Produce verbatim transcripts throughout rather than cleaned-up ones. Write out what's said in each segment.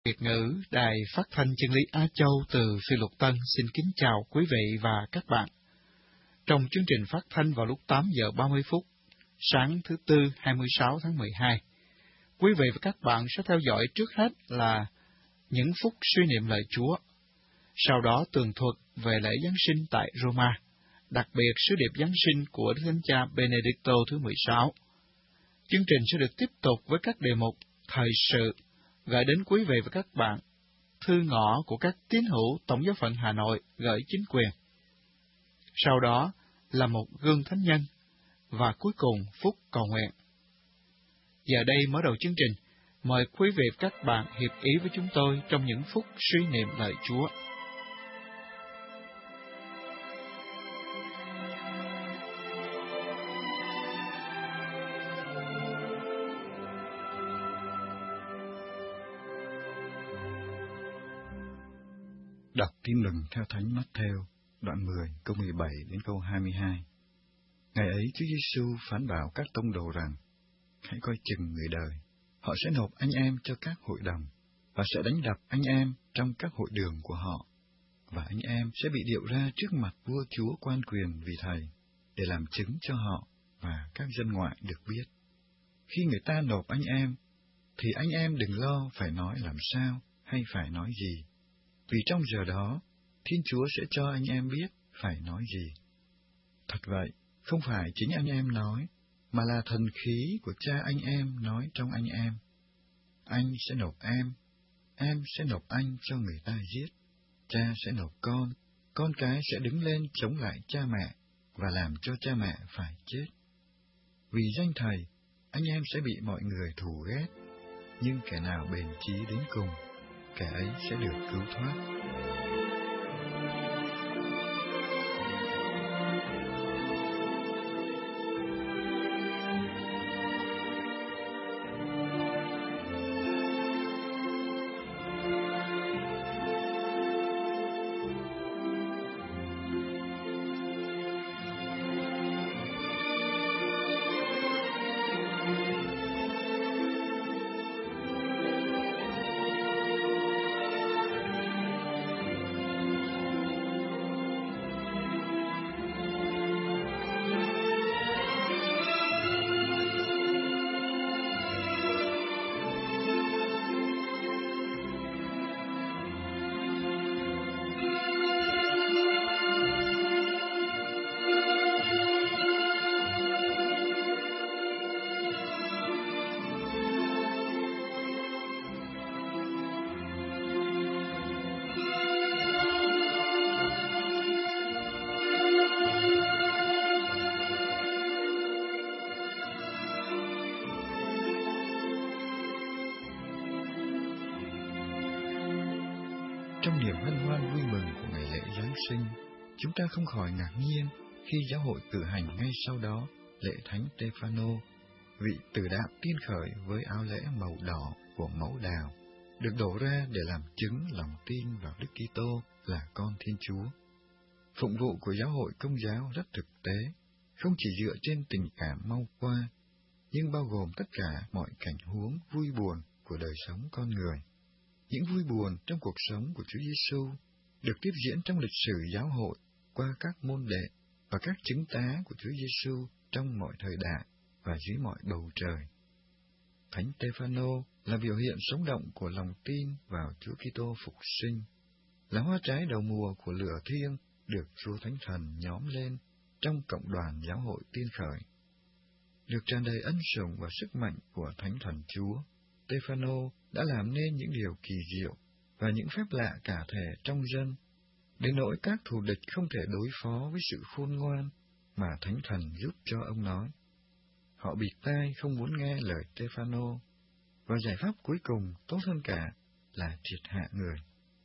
Việt ngữ Đài Phát thanh Chân lý Á Châu từ Phi Luật Tân xin kính chào quý vị và các bạn. Trong chương trình phát thanh vào lúc tám giờ ba mươi phút sáng thứ Tư hai mươi sáu tháng mười hai, quý vị và các bạn sẽ theo dõi trước hết là những phút suy niệm lời Chúa, sau đó tường thuật về lễ Giáng sinh tại Roma, đặc biệt sứ điệp Giáng sinh của Đức Thánh Cha Benedicto thứ mười sáu. Chương trình sẽ được tiếp tục với các đề mục thời sự gửi đến quý vị và các bạn, thư ngõ của các tín hữu Tổng giáo phận Hà Nội gửi chính quyền. Sau đó là một gương thánh nhân, và cuối cùng phút cầu nguyện. Giờ đây mở đầu chương trình, mời quý vị và các bạn hiệp ý với chúng tôi trong những phút suy niệm lời Chúa. Đọc tin mừng theo Thánh Matthew, đoạn mười, câu mười bảy đến câu hai mươi hai. Ngày ấy Chúa Giêsu phán bảo các tông đồ rằng: hãy coi chừng người đời, họ sẽ nộp anh em cho các hội đồng, và sẽ đánh đập anh em trong các hội đường của họ, và anh em sẽ bị điệu ra trước mặt vua chúa quan quyền vì Thầy, để làm chứng cho họ và các dân ngoại được biết. Khi người ta nộp anh em, thì anh em đừng lo phải nói làm sao hay phải nói gì, vì trong giờ đó, Thiên Chúa sẽ cho anh em biết phải nói gì. Thật vậy, không phải chính anh em nói, mà là thần khí của cha anh em nói trong anh em. Anh sẽ nộp em, em sẽ nộp anh cho người ta giết, cha sẽ nộp con, con cái sẽ đứng lên chống lại cha mẹ và làm cho cha mẹ phải chết. Vì danh Thầy, anh em sẽ bị mọi người thù ghét, nhưng kẻ nào bền chí đến cùng, kẻ ấy sẽ được cứu thoát. Trong niềm hân hoan vui mừng của ngày lễ Giáng sinh, chúng ta không khỏi ngạc nhiên khi giáo hội cử hành ngay sau đó lễ Thánh Stê-phan-nô, vị tử đạo tiên khởi với áo lễ màu đỏ của mẫu đào, được đổ ra để làm chứng lòng tin vào Đức Kitô là con Thiên Chúa. Phụng vụ của giáo hội Công giáo rất thực tế, không chỉ dựa trên tình cảm mau qua, nhưng bao gồm tất cả mọi cảnh huống vui buồn của đời sống con người. Những vui buồn trong cuộc sống của Chúa Giêsu được tiếp diễn trong lịch sử giáo hội qua các môn đệ và các chứng tá của Chúa Giêsu trong mọi thời đại và dưới mọi bầu trời. Thánh Stê-phan-nô là biểu hiện sống động của lòng tin vào Chúa Kitô phục sinh, là hoa trái đầu mùa của lửa thiêng được Chúa Thánh Thần nhóm lên trong cộng đoàn giáo hội tiên khởi. Được tràn đầy ân sủng và sức mạnh của Thánh Thần Chúa, Stê-phan-nô đã làm nên những điều kỳ diệu và những phép lạ cả thể trong dân, đến nỗi các thù địch không thể đối phó với sự khôn ngoan mà Thánh Thần giúp cho ông nói. Họ bịt tai không muốn nghe lời Stê-phan-nô, và giải pháp cuối cùng tốt hơn cả là triệt hạ người.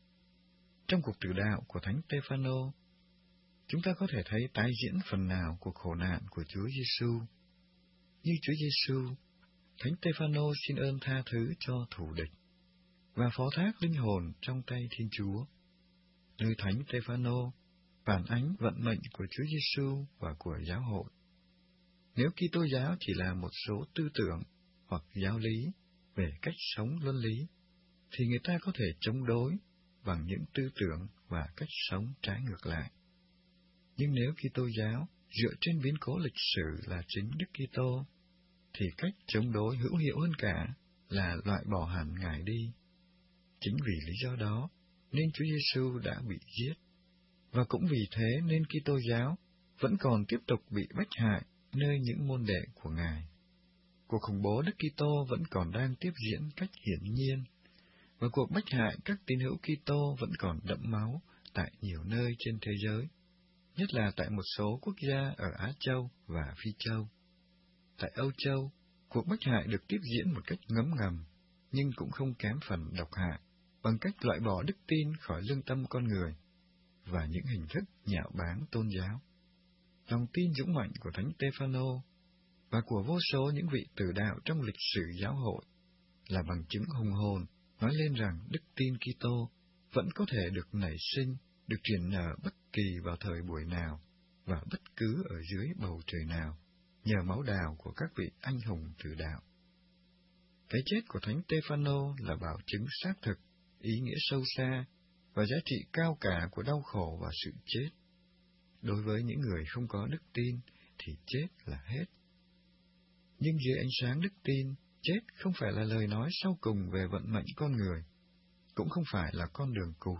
Trong cuộc tử đạo của Thánh Stê-phan-nô, chúng ta có thể thấy tái diễn phần nào cuộc khổ nạn của Chúa Giêsu. Như Chúa Giêsu, Thánh Stê-phan-nô xin ơn tha thứ cho thù địch và phó thác linh hồn trong tay Thiên Chúa. Nơi Thánh Stê-phan-nô phản ánh vận mệnh của Chúa Giêsu và của giáo hội. Nếu Kitô giáo chỉ là một số tư tưởng hoặc giáo lý về cách sống luân lý, thì người ta có thể chống đối bằng những tư tưởng và cách sống trái ngược lại. Nhưng nếu Kitô giáo dựa trên biến cố lịch sử là chính Đức Kitô, thì cách chống đối hữu hiệu hơn cả là loại bỏ hẳn Ngài đi. Chính vì lý do đó nên Chúa Giêsu đã bị giết, và cũng vì thế nên Kitô giáo vẫn còn tiếp tục bị bách hại nơi những môn đệ của Ngài. Cuộc khủng bố Đức Kitô vẫn còn đang tiếp diễn cách hiển nhiên, và cuộc bách hại các tín hữu Kitô vẫn còn đẫm máu tại nhiều nơi trên thế giới, nhất là tại một số quốc gia ở Á Châu và Phi Châu. Tại Âu Châu, cuộc bách hại được tiếp diễn một cách ngấm ngầm, nhưng cũng không kém phần độc hại, bằng cách loại bỏ đức tin khỏi lương tâm con người và những hình thức nhạo báng tôn giáo. Lòng tin dũng mạnh của Thánh Stê-phan-nô và của vô số những vị tử đạo trong lịch sử giáo hội là bằng chứng hùng hồn nói lên rằng đức tin Kitô vẫn có thể được nảy sinh, được truyền nhờ bất kỳ vào thời buổi nào và bất cứ ở dưới bầu trời nào, nhờ máu đào của các vị anh hùng tử đạo. Cái chết của Thánh Stê-phan-nô là bảo chứng xác thực, ý nghĩa sâu xa và giá trị cao cả của đau khổ và sự chết. Đối với những người không có đức tin thì chết là hết. Nhưng dưới ánh sáng đức tin, chết không phải là lời nói sau cùng về vận mệnh con người, cũng không phải là con đường cụt.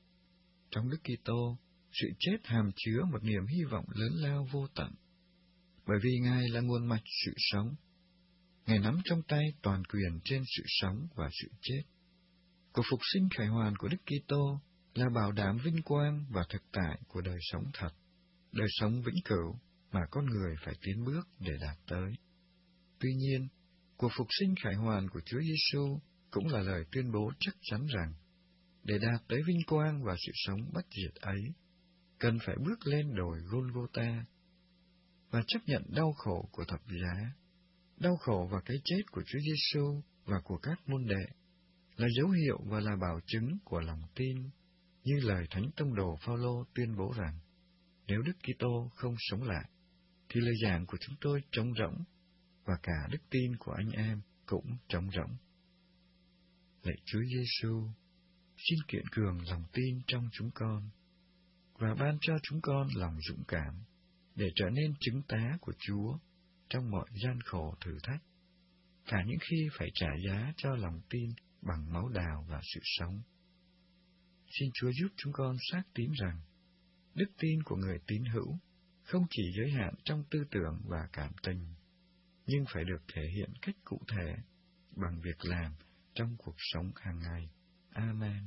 Trong Đức Kitô, sự chết hàm chứa một niềm hy vọng lớn lao vô tận, bởi vì Ngài là nguồn mạch sự sống. Ngài nắm trong tay toàn quyền trên sự sống và sự chết. Cuộc phục sinh khải hoàn của Đức Kitô là bảo đảm vinh quang và thực tại của đời sống thật, đời sống vĩnh cửu mà con người phải tiến bước để đạt tới. Tuy nhiên, cuộc phục sinh khải hoàn của Chúa Giêsu cũng là lời tuyên bố chắc chắn rằng, để đạt tới vinh quang và sự sống bất diệt ấy, cần phải bước lên đồi Golgotha và chấp nhận đau khổ của thập giá. Đau khổ và cái chết của Chúa Giêsu và của các môn đệ là dấu hiệu và là bảo chứng của lòng tin, như lời Thánh Tông đồ Phao-lô tuyên bố rằng, nếu Đức Kitô không sống lại, thì lời giảng của chúng tôi trống rỗng, và cả đức tin của anh em cũng trống rỗng. Lạy Chúa Giêsu, xin kiện cường lòng tin trong chúng con, và ban cho chúng con lòng dũng cảm, để trở nên chứng tá của Chúa trong mọi gian khổ thử thách, cả những khi phải trả giá cho lòng tin bằng máu đào và sự sống. Xin Chúa giúp chúng con xác tín rằng, đức tin của người tín hữu không chỉ giới hạn trong tư tưởng và cảm tình, nhưng phải được thể hiện cách cụ thể bằng việc làm trong cuộc sống hàng ngày. Amen.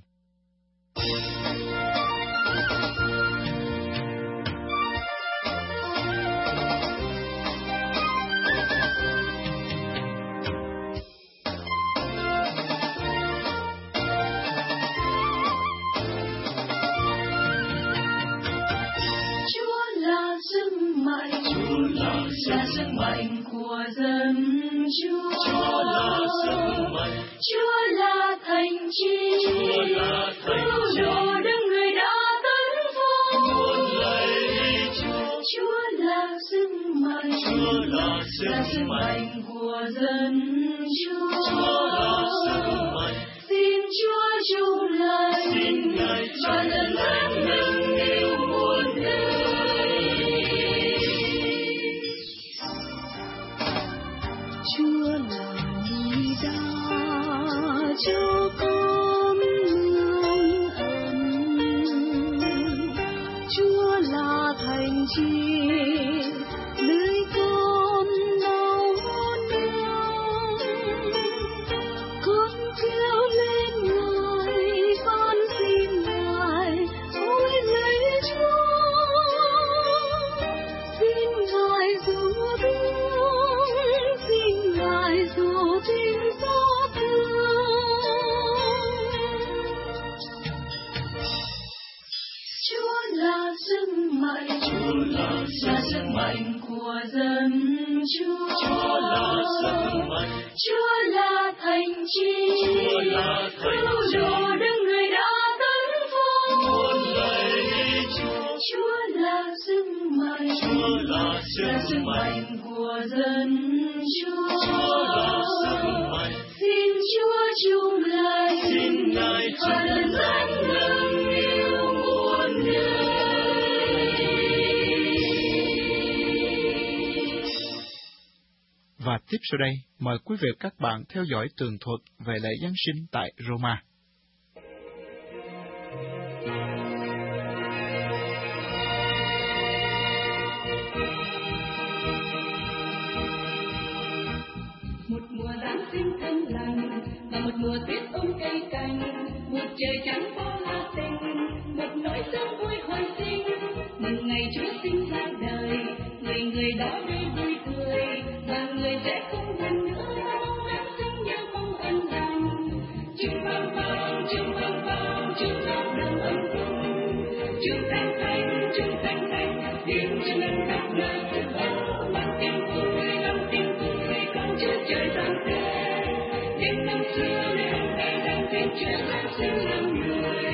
Là sức mạnh của dân Chúa. Chúa là sức mạnh. Chúa là thành chi. Chúa là thành chi. Cứu đừng người đã tấn phong. Muôn lạy Chúa. Chúa là sức mạnh. Chúa là sức mạnh của dân Chúa. Chúa là sức mạnh. Xin Chúa chung lời. Xin Ngài cho lần lớn nâng niu muôn đời. Chúa là núi đá cho con nương ẩn. Chúa là thành trì nơi con đau đớn. Con kêu lên Ngài, con xin Ngài, ôi lạy Chúa, xin Ngài giúp đỡ, xin Ngài dù tình xót thương. Chúa là sức mạnh. Chúa là sức mạnh của dân Chúa. Chúa là sức mạnh. Chúa là thành chi. Chúa là thành chi. Cứu đừng người đã tấn phong. Muôn lạy Chúa. Chúa là sức mạnh. Chúa là sức mạnh của dân Chúa. Chúa là sức mạnh. Xin Chúa chung lời. Xin lời phần danh nâng niu muôn nơi. Và tiếp sau đây, mời quý vị và các bạn theo dõi tường thuật về lễ Giáng sinh tại Roma. Một mùa Giáng sinh thân lành và một mùa tuyết ôm cây cành, một trời trắng bao la tình, một nỗi sương vui hồi sinh. Mừng ngày Chúa sinh ra đời, người người đó đi vui cười, và người sẽ không buồn nữa mong Giáng sinh như mong ân lành. Chúc vang vang, chúc vang vang, chúc gió đông ấm cùng, chúc thanh thanh, chúc thanh thanh, tiếng chân lên khắp nơi. Mang tiếng vui, mang tiếng vui, con Chúa trời giáng thế. Đến năm xưa nơi hôm nay đang tên Chúa Giáng sinh làm người.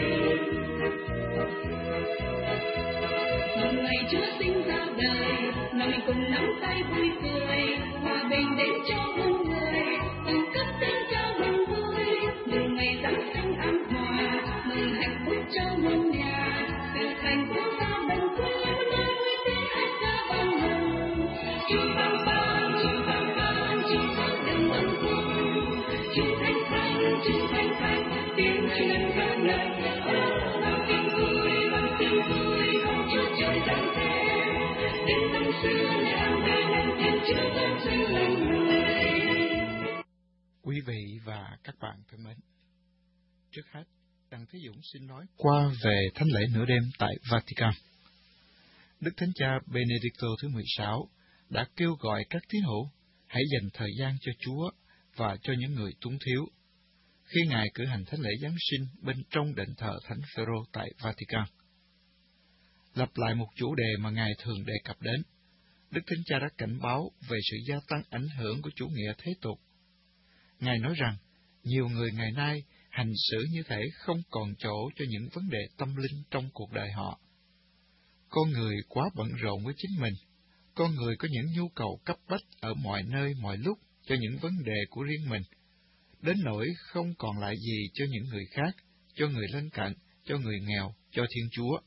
Mừng ngày Chúa sinh ra đời, nào mình cùng nắm tay vui cười, hòa bình đến cho muôn người, cùng cất tiếng cho mừng vui. Mừng ngày Giáng sinh an hòa, mừng hạnh phúc cho muôn nhà, từ thành phố ra đồng quê nơi vui tiếng hát ca vang mừng. Chúa vang vang, Chúa vang vang, Chúa vang đừng ấm cung, Chúa thanh thanh, Chúa thanh thanh, tiếng Chúa lên khắp nơi. Mang tiếng vui, mang tiếng vui, con Chúa trời giáng thế. Đến năm xưa nơi an bài đang tên Chúa Giáng sinh làm người. Quý vị và các bạn thân mến, trước hết, Đặng Thế Dũng xin nói qua về thánh lễ nửa đêm tại Vatican. Đức Thánh Cha Benedicto thứ mười sáu đã kêu gọi các tín hữu hãy dành thời gian cho Chúa và cho những người túng thiếu, khi Ngài cử hành thánh lễ Giáng sinh bên trong đền thờ Thánh Phêrô tại Vatican. Lặp lại một chủ đề mà Ngài thường đề cập đến, Đức Thánh Cha đã cảnh báo về sự gia tăng ảnh hưởng của chủ nghĩa thế tục. Ngài nói rằng, nhiều người ngày nay hành xử như thể không còn chỗ cho những vấn đề tâm linh trong cuộc đời họ. Con người quá bận rộn với chính mình, con người có những nhu cầu cấp bách ở mọi nơi mọi lúc cho những vấn đề của riêng mình, đến nỗi không còn lại gì cho những người khác, cho người lân cận, cho người nghèo, cho Thiên Chúa.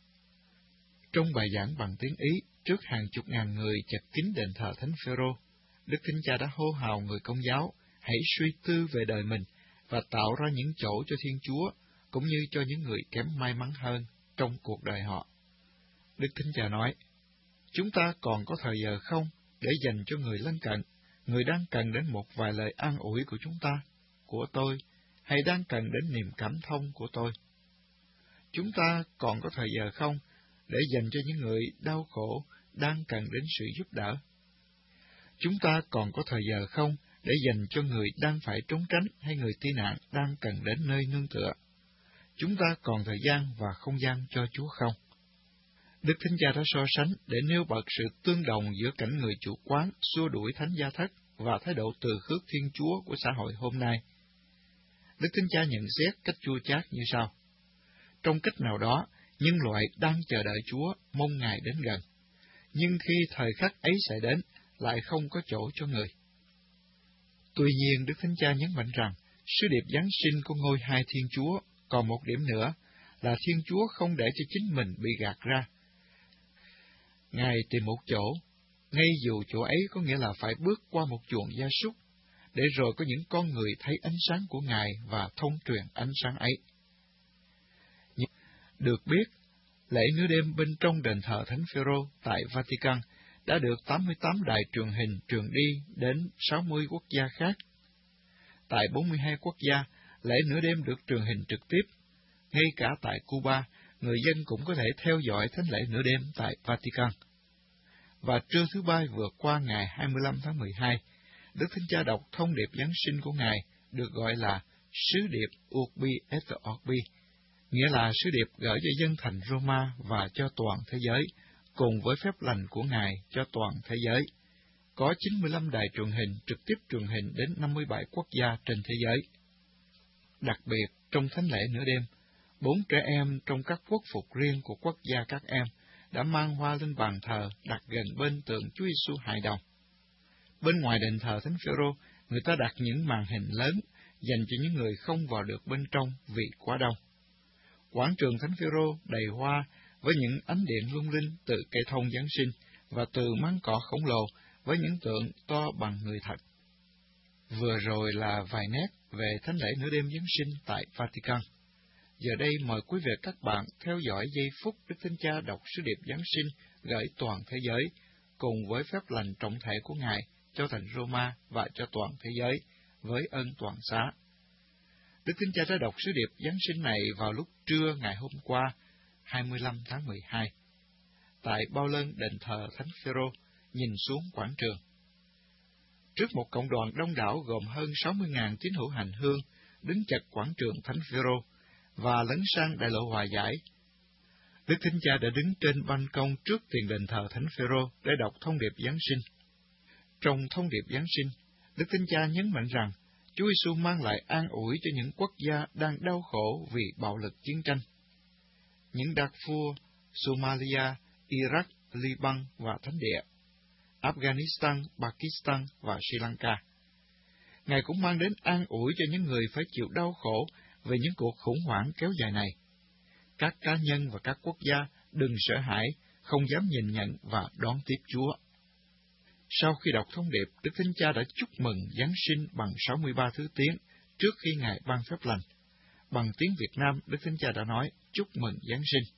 Trong bài giảng bằng tiếng Ý trước hàng chục ngàn người chật kín đền thờ Thánh Phêrô, Đức Thánh Cha đã hô hào người Công giáo hãy suy tư về đời mình và tạo ra những chỗ cho Thiên Chúa, cũng như cho những người kém may mắn hơn trong cuộc đời họ. Đức Thánh Cha nói, chúng ta còn có thời giờ không để dành cho người lân cận, người đang cần đến một vài lời an ủi của chúng ta, của tôi, hay đang cần đến niềm cảm thông của tôi? Chúng ta còn có thời giờ không để dành cho những người đau khổ, đang cần đến sự giúp đỡ? Chúng ta còn có thời giờ không để dành cho người đang phải trốn tránh hay người tị nạn đang cần đến nơi nương tựa? Chúng ta còn thời gian và không gian cho Chúa không? Đức Thánh Cha đã so sánh để nêu bật sự tương đồng giữa cảnh người chủ quán xua đuổi thánh gia thất và thái độ từ khước Thiên Chúa của xã hội hôm nay. Đức Thánh Cha nhận xét cách chua chát như sau: trong cách nào đó, nhân loại đang chờ đợi Chúa, mong Ngài đến gần, nhưng khi thời khắc ấy sẽ đến, lại không có chỗ cho người. Tuy nhiên, Đức Thánh Cha nhấn mạnh rằng, sứ điệp Giáng sinh của ngôi hai Thiên Chúa còn một điểm nữa, là Thiên Chúa không để cho chính mình bị gạt ra. Ngài tìm một chỗ, ngay dù chỗ ấy có nghĩa là phải bước qua một chuồng gia súc, để rồi có những con người thấy ánh sáng của Ngài và thông truyền ánh sáng ấy. Được biết, lễ nửa đêm bên trong đền thờ Thánh Phêrô tại Vatican đã được tám mươi tám đài truyền hình truyền đi đến sáu mươi quốc gia khác. Tại bốn mươi hai quốc gia, lễ nửa đêm được truyền hình trực tiếp. Ngay cả tại Cuba, người dân cũng có thể theo dõi thánh lễ nửa đêm tại Vatican. Và trưa thứ Ba vừa qua ngày hai mươi lăm tháng mười hai, Đức Thánh Cha đọc thông điệp Giáng sinh của Ngài, được gọi là sứ điệp Urbi et Orbi, nghĩa là sứ điệp gửi cho dân thành Roma và cho toàn thế giới, cùng với phép lành của Ngài cho toàn thế giới. Có chín mươi lăm đài truyền hình trực tiếp truyền hình đến năm mươi bảy quốc gia trên thế giới. Đặc biệt, trong thánh lễ nửa đêm, bốn trẻ em trong các quốc phục riêng của quốc gia các em đã mang hoa lên bàn thờ đặt gần bên tượng Chúa Giêsu hài đồng. Bên ngoài đền thờ Thánh Phêrô, người ta đặt những màn hình lớn dành cho những người không vào được bên trong vì quá đông. Quảng trường Thánh Phêrô đầy hoa với những ánh điện lung linh từ cây thông Giáng sinh và từ máng cỏ khổng lồ với những tượng to bằng người thật. Vừa rồi là vài nét về thánh lễ nửa đêm Giáng sinh tại Vatican. Giờ đây mời quý vị các bạn theo dõi giây phút Đức Thánh Cha đọc sứ điệp Giáng sinh gửi toàn thế giới, cùng với phép lành trọng thể của Ngài cho thành Roma và cho toàn thế giới, với ơn toàn xá. Đức Thánh Cha đã đọc sứ điệp Giáng sinh này vào lúc trưa ngày hôm qua, hai mươi lăm tháng mười hai, tại bao lơn đền thờ Thánh Phêrô, nhìn xuống quảng trường. Trước một cộng đoàn đông đảo gồm hơn sáu mươi nghìn tín hữu hành hương, đứng chật quảng trường Thánh Phêrô và lấn sang đại lộ Hòa Giải, Đức Thánh Cha đã đứng trên ban công trước tiền đền thờ Thánh Phêrô để đọc thông điệp Giáng sinh. Trong thông điệp Giáng sinh, Đức Thánh Cha nhấn mạnh rằng Chúa Giêsu mang lại an ủi cho những quốc gia đang đau khổ vì bạo lực chiến tranh. Những Darfur, Somalia, Iraq, Liban và Thánh Địa, Afghanistan, Pakistan và Sri Lanka. Ngài cũng mang đến an ủi cho những người phải chịu đau khổ về những cuộc khủng hoảng kéo dài này. Các cá nhân và các quốc gia đừng sợ hãi, không dám nhìn nhận và đón tiếp Chúa. Sau khi đọc thông điệp, Đức Thánh Cha đã chúc mừng Giáng sinh bằng sáu mươi ba thứ tiếng trước khi Ngài ban phép lành. Bằng tiếng Việt Nam, Đức Thánh Cha đã nói chúc mừng Giáng sinh.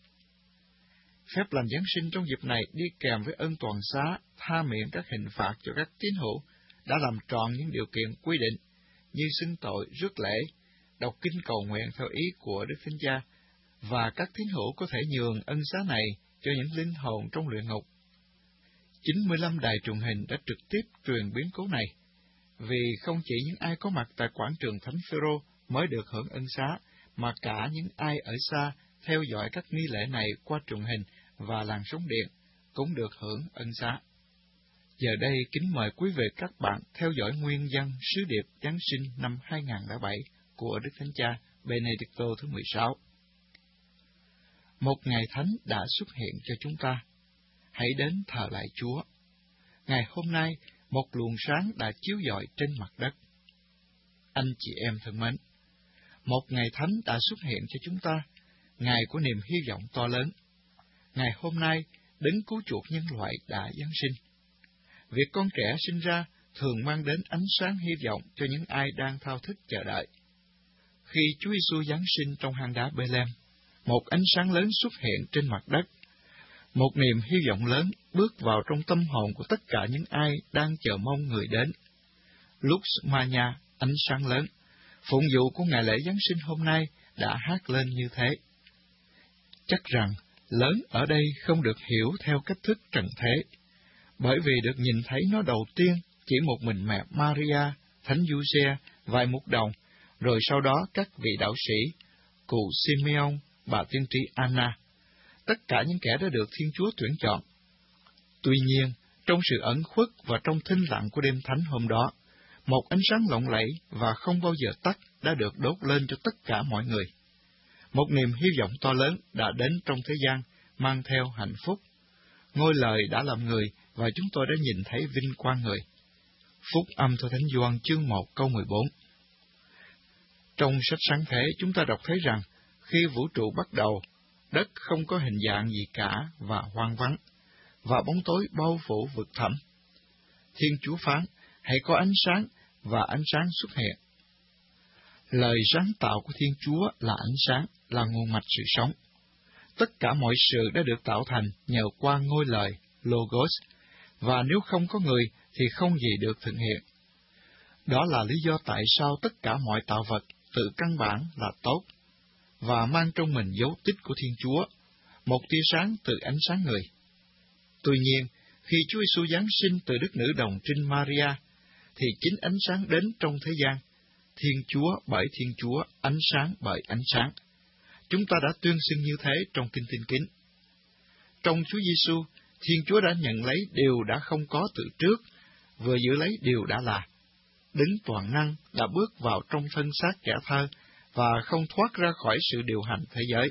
Phép lành Giáng sinh trong dịp này đi kèm với ơn toàn xá, tha miễn các hình phạt cho các tín hữu đã làm trọn những điều kiện quy định như xưng tội, rước lễ, đọc kinh cầu nguyện theo ý của Đức Thánh Cha, và các tín hữu có thể nhường ân xá này cho những linh hồn trong luyện ngục. chín mươi lăm đài truyền hình đã trực tiếp truyền biến cố này, vì không chỉ những ai có mặt tại quảng trường Thánh Phêrô mới được hưởng ân xá, mà cả những ai ở xa theo dõi các nghi lễ này qua truyền hình và làn sóng điện cũng được hưởng ân xá. Giờ đây kính mời quý vị các bạn theo dõi nguyên văn sứ điệp Giáng sinh năm hai nghìn không trăm lẻ bảy của Đức Thánh Cha Benedicto thứ mười sáu. Một ngày thánh đã xuất hiện cho chúng ta. Hãy đến thờ lại Chúa. Ngày hôm nay, một luồng sáng đã chiếu rọi trên mặt đất. Anh chị em thân mến, một ngày thánh đã xuất hiện cho chúng ta, ngày của niềm hy vọng to lớn. Ngày hôm nay, đấng cứu chuộc nhân loại đã Giáng sinh. Việc con trẻ sinh ra thường mang đến ánh sáng hy vọng cho những ai đang thao thức chờ đợi. Khi Chúa Giêsu Giáng sinh trong hang đá Bê-lem, một ánh sáng lớn xuất hiện trên mặt đất. Một niềm hy vọng lớn bước vào trong tâm hồn của tất cả những ai đang chờ mong người đến. Lux Mania, ánh sáng lớn, phụng vụ của ngày lễ Giáng sinh hôm nay đã hát lên như thế. Chắc rằng lớn ở đây không được hiểu theo cách thức trần thế, bởi vì được nhìn thấy nó đầu tiên chỉ một mình mẹ Maria, Thánh Giuse, vài mục đồng, rồi sau đó các vị đạo sĩ, cụ Simeon, bà tiên tri Anna, tất cả những kẻ đã được Thiên Chúa tuyển chọn. Tuy nhiên, trong sự ẩn khuất và trong thinh lặng của đêm thánh hôm đó, một ánh sáng lộng lẫy và không bao giờ tắt đã được đốt lên cho tất cả mọi người. Một niềm hy vọng to lớn đã đến trong thế gian, mang theo hạnh phúc. Ngôi Lời đã làm người, và chúng tôi đã nhìn thấy vinh quang người. Phúc âm theo Thánh Gioan chương một câu mười bốn. Trong sách Sáng Thế, chúng ta đọc thấy rằng, khi vũ trụ bắt đầu, đất không có hình dạng gì cả và hoang vắng, và bóng tối bao phủ vực thẳm. Thiên Chúa phán, hãy có ánh sáng, và ánh sáng xuất hiện. Lời sáng tạo của Thiên Chúa là ánh sáng, là nguồn mạch sự sống. Tất cả mọi sự đã được tạo thành nhờ qua ngôi lời, Logos, và nếu không có người thì không gì được thực hiện. Đó là lý do tại sao tất cả mọi tạo vật tự căn bản là tốt, và mang trong mình dấu tích của Thiên Chúa, một tia sáng từ ánh sáng người. Tuy nhiên, khi Chúa Giêsu Giáng sinh từ Đức Nữ Đồng Trinh Maria, thì chính ánh sáng đến trong thế gian, Thiên Chúa bởi Thiên Chúa, ánh sáng bởi ánh sáng. Chúng ta đã tuyên xưng như thế trong Kinh Tin Kính. Trong Chúa Giêsu, Thiên Chúa đã nhận lấy điều đã không có từ trước, vừa giữ lấy điều đã là. Đấng toàn năng đã bước vào trong thân xác kẻ thơ và không thoát ra khỏi sự điều hành thế giới.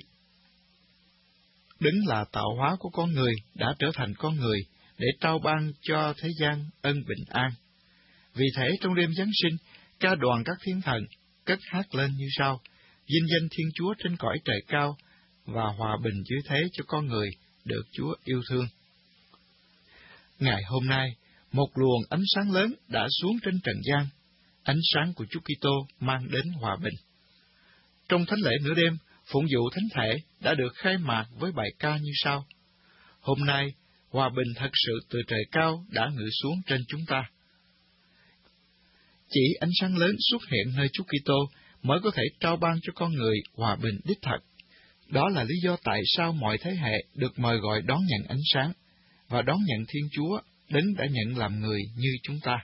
Đấng là tạo hóa của con người đã trở thành con người để trao ban cho thế gian ân bình an. Vì thế trong đêm Giáng sinh, ca đoàn các thiên thần, cất hát lên như sau: vinh danh Thiên Chúa trên cõi trời cao và hòa bình dưới thế cho con người được Chúa yêu thương. Ngày hôm nay, một luồng ánh sáng lớn đã xuống trên trần gian. Ánh sáng của Chúa Kitô mang đến hòa bình. Trong thánh lễ nửa đêm, phụng vụ thánh thể đã được khai mạc với bài ca như sau: hôm nay, hòa bình thật sự từ trời cao đã ngự xuống trên chúng ta. Chỉ ánh sáng lớn xuất hiện nơi Chúa Kitô mới có thể trao ban cho con người hòa bình đích thực. Đó là lý do tại sao mọi thế hệ được mời gọi đón nhận ánh sáng và đón nhận Thiên Chúa, Đấng đã nhận làm người như chúng ta.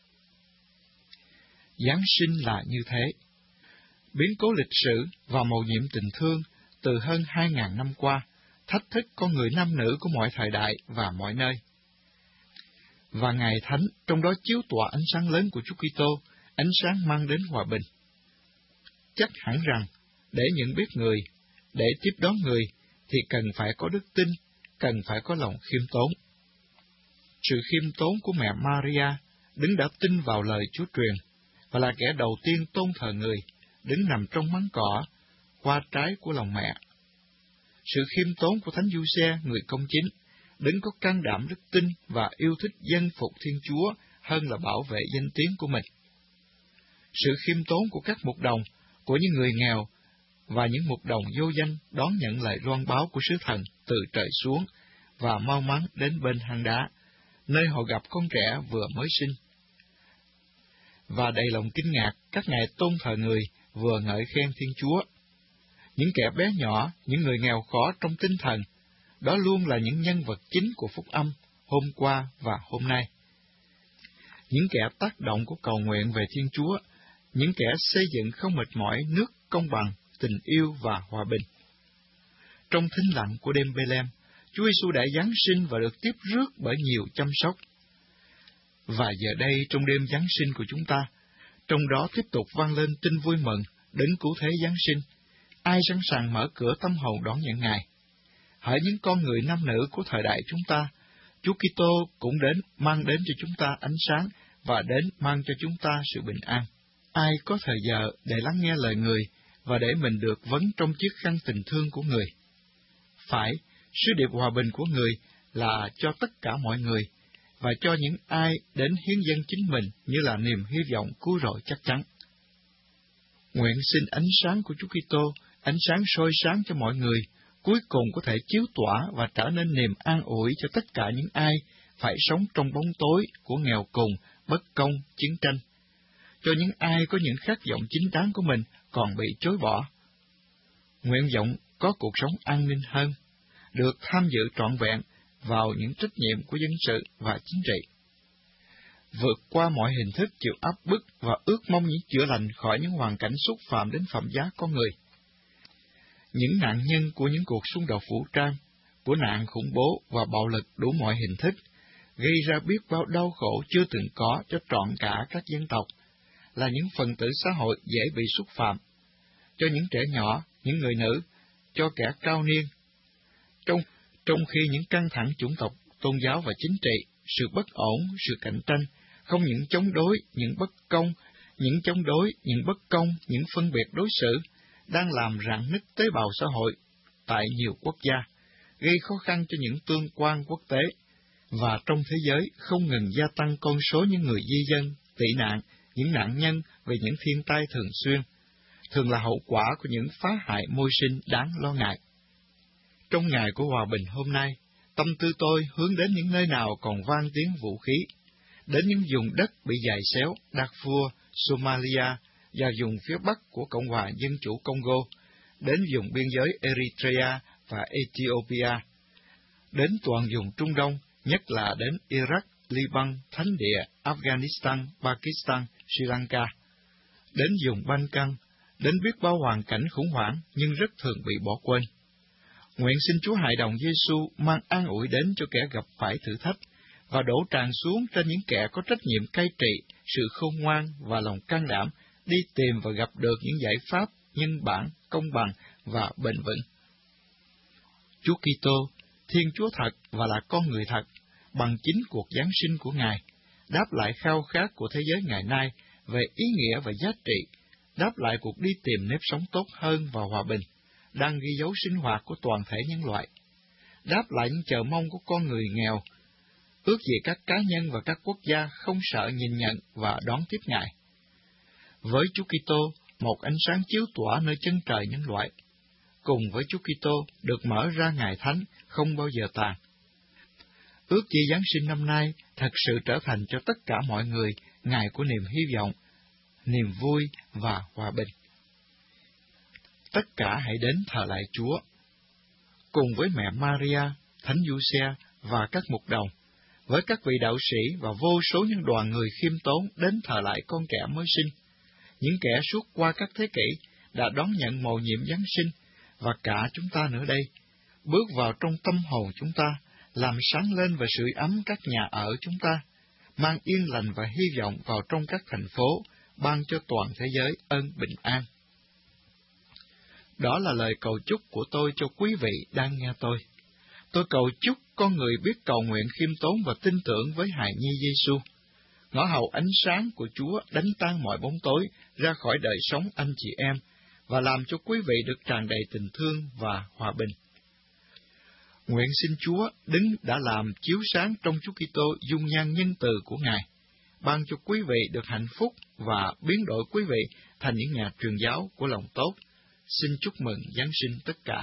Giáng sinh là như thế. Biến cố lịch sử và mầu nhiệm tình thương từ hơn hai ngàn năm qua, thách thức con người nam nữ của mọi thời đại và mọi nơi. Và Ngày Thánh trong đó chiếu tỏa ánh sáng lớn của Chúa Kitô, ánh sáng mang đến hòa bình. Chắc hẳn rằng, để nhận biết người, để tiếp đón người, thì cần phải có đức tin, cần phải có lòng khiêm tốn. Sự khiêm tốn của mẹ Maria, Đấng đã tin vào lời Chúa truyền, và là kẻ đầu tiên tôn thờ người, đứng nằm trong máng cỏ, hoa trái của lòng mẹ. Sự khiêm tốn của Thánh Giuse, người công chính, Đấng có can đảm đức tin và yêu thích dân phục Thiên Chúa hơn là bảo vệ danh tiếng của mình. Sự khiêm tốn của các mục đồng, của những người nghèo, và những mục đồng vô danh đón nhận lời loan báo của sứ thần từ trời xuống và mau mắn đến bên hang đá, nơi họ gặp con trẻ vừa mới sinh. Và đầy lòng kinh ngạc, các ngài tôn thờ người vừa ngợi khen Thiên Chúa. Những kẻ bé nhỏ, những người nghèo khó trong tinh thần, đó luôn là những nhân vật chính của phúc âm hôm qua và hôm nay. Những kẻ tác động của cầu nguyện về Thiên Chúa, những kẻ xây dựng không mệt mỏi nước công bằng, tình yêu và hòa bình. Trong thinh lặng của đêm Bê-lem, Chúa Giêsu đã giáng sinh và được tiếp rước bởi nhiều chăm sóc. Và giờ đây trong đêm Giáng sinh của chúng ta, trong đó tiếp tục vang lên tin vui mừng, Đấng cứu thế Giáng sinh. Ai sẵn sàng mở cửa tâm hồn đón nhận Ngài? Hỡi những con người nam nữ của thời đại chúng ta, Chúa Kitô cũng đến mang đến cho chúng ta ánh sáng và đến mang cho chúng ta sự bình an. Ai có thời giờ để lắng nghe lời người và để mình được vấn trong chiếc khăn tình thương của người? Phải, sứ điệp hòa bình của người là cho tất cả mọi người, và cho những ai đến hiến dâng chính mình như là niềm hy vọng cứu rỗi chắc chắn. Nguyện xin ánh sáng của Chúa Kitô, ánh sáng soi sáng cho mọi người, cuối cùng có thể chiếu tỏa và trở nên niềm an ủi cho tất cả những ai phải sống trong bóng tối của nghèo cùng, bất công, chiến tranh. Cho những ai có những khát vọng chính đáng của mình còn bị chối bỏ. Nguyện vọng có cuộc sống an ninh hơn, được tham dự trọn vẹn vào những trách nhiệm của dân sự và chính trị. Vượt qua mọi hình thức chịu áp bức và ước mong những chữa lành khỏi những hoàn cảnh xúc phạm đến phẩm giá con người. Những nạn nhân của những cuộc xung đột vũ trang, của nạn khủng bố và bạo lực đủ mọi hình thức, gây ra biết bao đau khổ chưa từng có cho trọn cả các dân tộc, là những phần tử xã hội dễ bị xúc phạm, cho những trẻ nhỏ, những người nữ, cho kẻ cao niên. Trong, trong khi những căng thẳng chủng tộc, tôn giáo và chính trị, sự bất ổn, sự cạnh tranh, không những chống đối, những bất công, những chống đối, những bất công, những phân biệt đối xử, đang làm rạn nứt tế bào xã hội tại nhiều quốc gia, gây khó khăn cho những tương quan quốc tế, và trong thế giới không ngừng gia tăng con số những người di dân, tị nạn, những nạn nhân về những thiên tai thường xuyên, thường là hậu quả của những phá hại môi sinh đáng lo ngại. Trong ngày của hòa bình hôm nay, tâm tư tôi hướng đến những nơi nào còn vang tiếng vũ khí, đến những vùng đất bị dày xéo, Darfur, Somalia và vùng phía bắc của Cộng hòa Dân chủ Congo, đến vùng biên giới Eritrea và Ethiopia, đến toàn vùng Trung Đông, nhất là đến Iraq, Liban, Thánh Địa, Afghanistan, Pakistan, Sri Lanka, đến vùng Balkan, đến biết bao hoàn cảnh khủng hoảng nhưng rất thường bị bỏ quên. Nguyện xin Chúa Hài Đồng Giêsu mang an ủi đến cho kẻ gặp phải thử thách và đổ tràn xuống trên những kẻ có trách nhiệm cai trị, sự khôn ngoan và lòng can đảm đi tìm và gặp được những giải pháp nhân bản, công bằng và bền vững. Chúa Kitô, Thiên Chúa thật và là con người thật, bằng chính cuộc Giáng sinh của Ngài, đáp lại khao khát của thế giới ngày nay về ý nghĩa và giá trị, đáp lại cuộc đi tìm nếp sống tốt hơn và hòa bình, đang ghi dấu sinh hoạt của toàn thể nhân loại, đáp lại những chờ mong của con người nghèo, ước gì các cá nhân và các quốc gia không sợ nhìn nhận và đón tiếp Ngài. Với Chúa Kitô, một ánh sáng chiếu tỏa nơi chân trời nhân loại, cùng với Chúa Kitô được mở ra ngày thánh không bao giờ tàn. Ước chi Giáng sinh năm nay thật sự trở thành cho tất cả mọi người ngày của niềm hy vọng, niềm vui và hòa bình. Tất cả hãy đến thờ lại Chúa. Cùng với mẹ Maria, Thánh Giuse và các mục đồng, với các vị đạo sĩ và vô số những đoàn người khiêm tốn đến thờ lại con trẻ mới sinh, những kẻ suốt qua các thế kỷ đã đón nhận mầu nhiệm Giáng sinh, và cả chúng ta nữa đây, bước vào trong tâm hồn chúng ta, làm sáng lên và sưởi ấm các nhà ở chúng ta, mang yên lành và hy vọng vào trong các thành phố, ban cho toàn thế giới ơn bình an. Đó là lời cầu chúc của tôi cho quý vị đang nghe tôi. Tôi cầu chúc con người biết cầu nguyện khiêm tốn và tin tưởng với hài nhi Giêsu, ngõ hầu ánh sáng của Chúa đánh tan mọi bóng tối ra khỏi đời sống anh chị em, và làm cho quý vị được tràn đầy tình thương và hòa bình. Nguyện xin Chúa đấng đã làm chiếu sáng trong Chúa Kitô dung nhan nhân từ của Ngài, ban cho quý vị được hạnh phúc và biến đổi quý vị thành những nhà truyền giáo của lòng tốt. Xin chúc mừng Giáng sinh tất cả.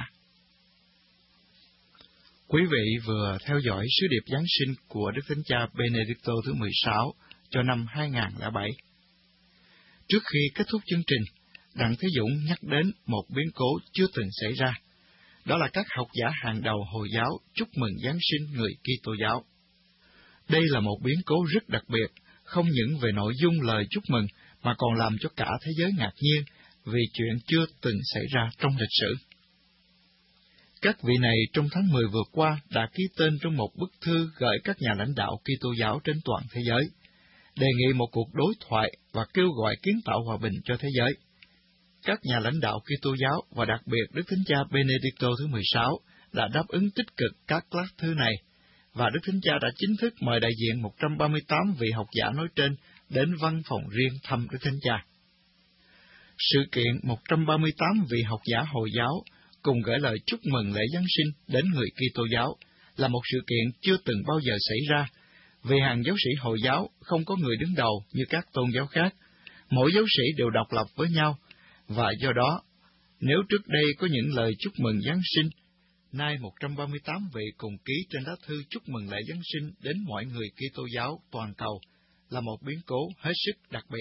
Quý vị vừa theo dõi sứ điệp Giáng sinh của Đức Thánh Cha Benedicto thứ mười sáu cho năm hai nghìn không trăm lẻ bảy. Trước khi kết thúc chương trình, Đặng Thế Dũng nhắc đến một biến cố chưa từng xảy ra. Đó là các học giả hàng đầu Hồi giáo chúc mừng Giáng sinh người Kitô giáo. Đây là một biến cố rất đặc biệt, không những về nội dung lời chúc mừng, mà còn làm cho cả thế giới ngạc nhiên vì chuyện chưa từng xảy ra trong lịch sử. Các vị này trong tháng mười vừa qua đã ký tên trong một bức thư gửi các nhà lãnh đạo Kitô giáo trên toàn thế giới, đề nghị một cuộc đối thoại và kêu gọi kiến tạo hòa bình cho thế giới. Các nhà lãnh đạo Kitô giáo và đặc biệt Đức Thánh Cha Benedicto thứ mười sáu đã đáp ứng tích cực các lá thư này, và Đức Thánh Cha đã chính thức mời đại diện một trăm ba mươi tám vị học giả nói trên đến văn phòng riêng thăm Đức Thánh Cha. Sự kiện một trăm ba mươi tám vị học giả Hồi giáo cùng gửi lời chúc mừng lễ Giáng sinh đến người Kitô giáo là một sự kiện chưa từng bao giờ xảy ra, vì hàng giáo sĩ Hồi giáo không có người đứng đầu như các tôn giáo khác, mỗi giáo sĩ đều độc lập với nhau, và do đó, nếu trước đây có những lời chúc mừng Giáng sinh, nay một trăm ba mươi tám vị cùng ký trên lá thư chúc mừng lễ Giáng sinh đến mọi người Kitô giáo toàn cầu là một biến cố hết sức đặc biệt.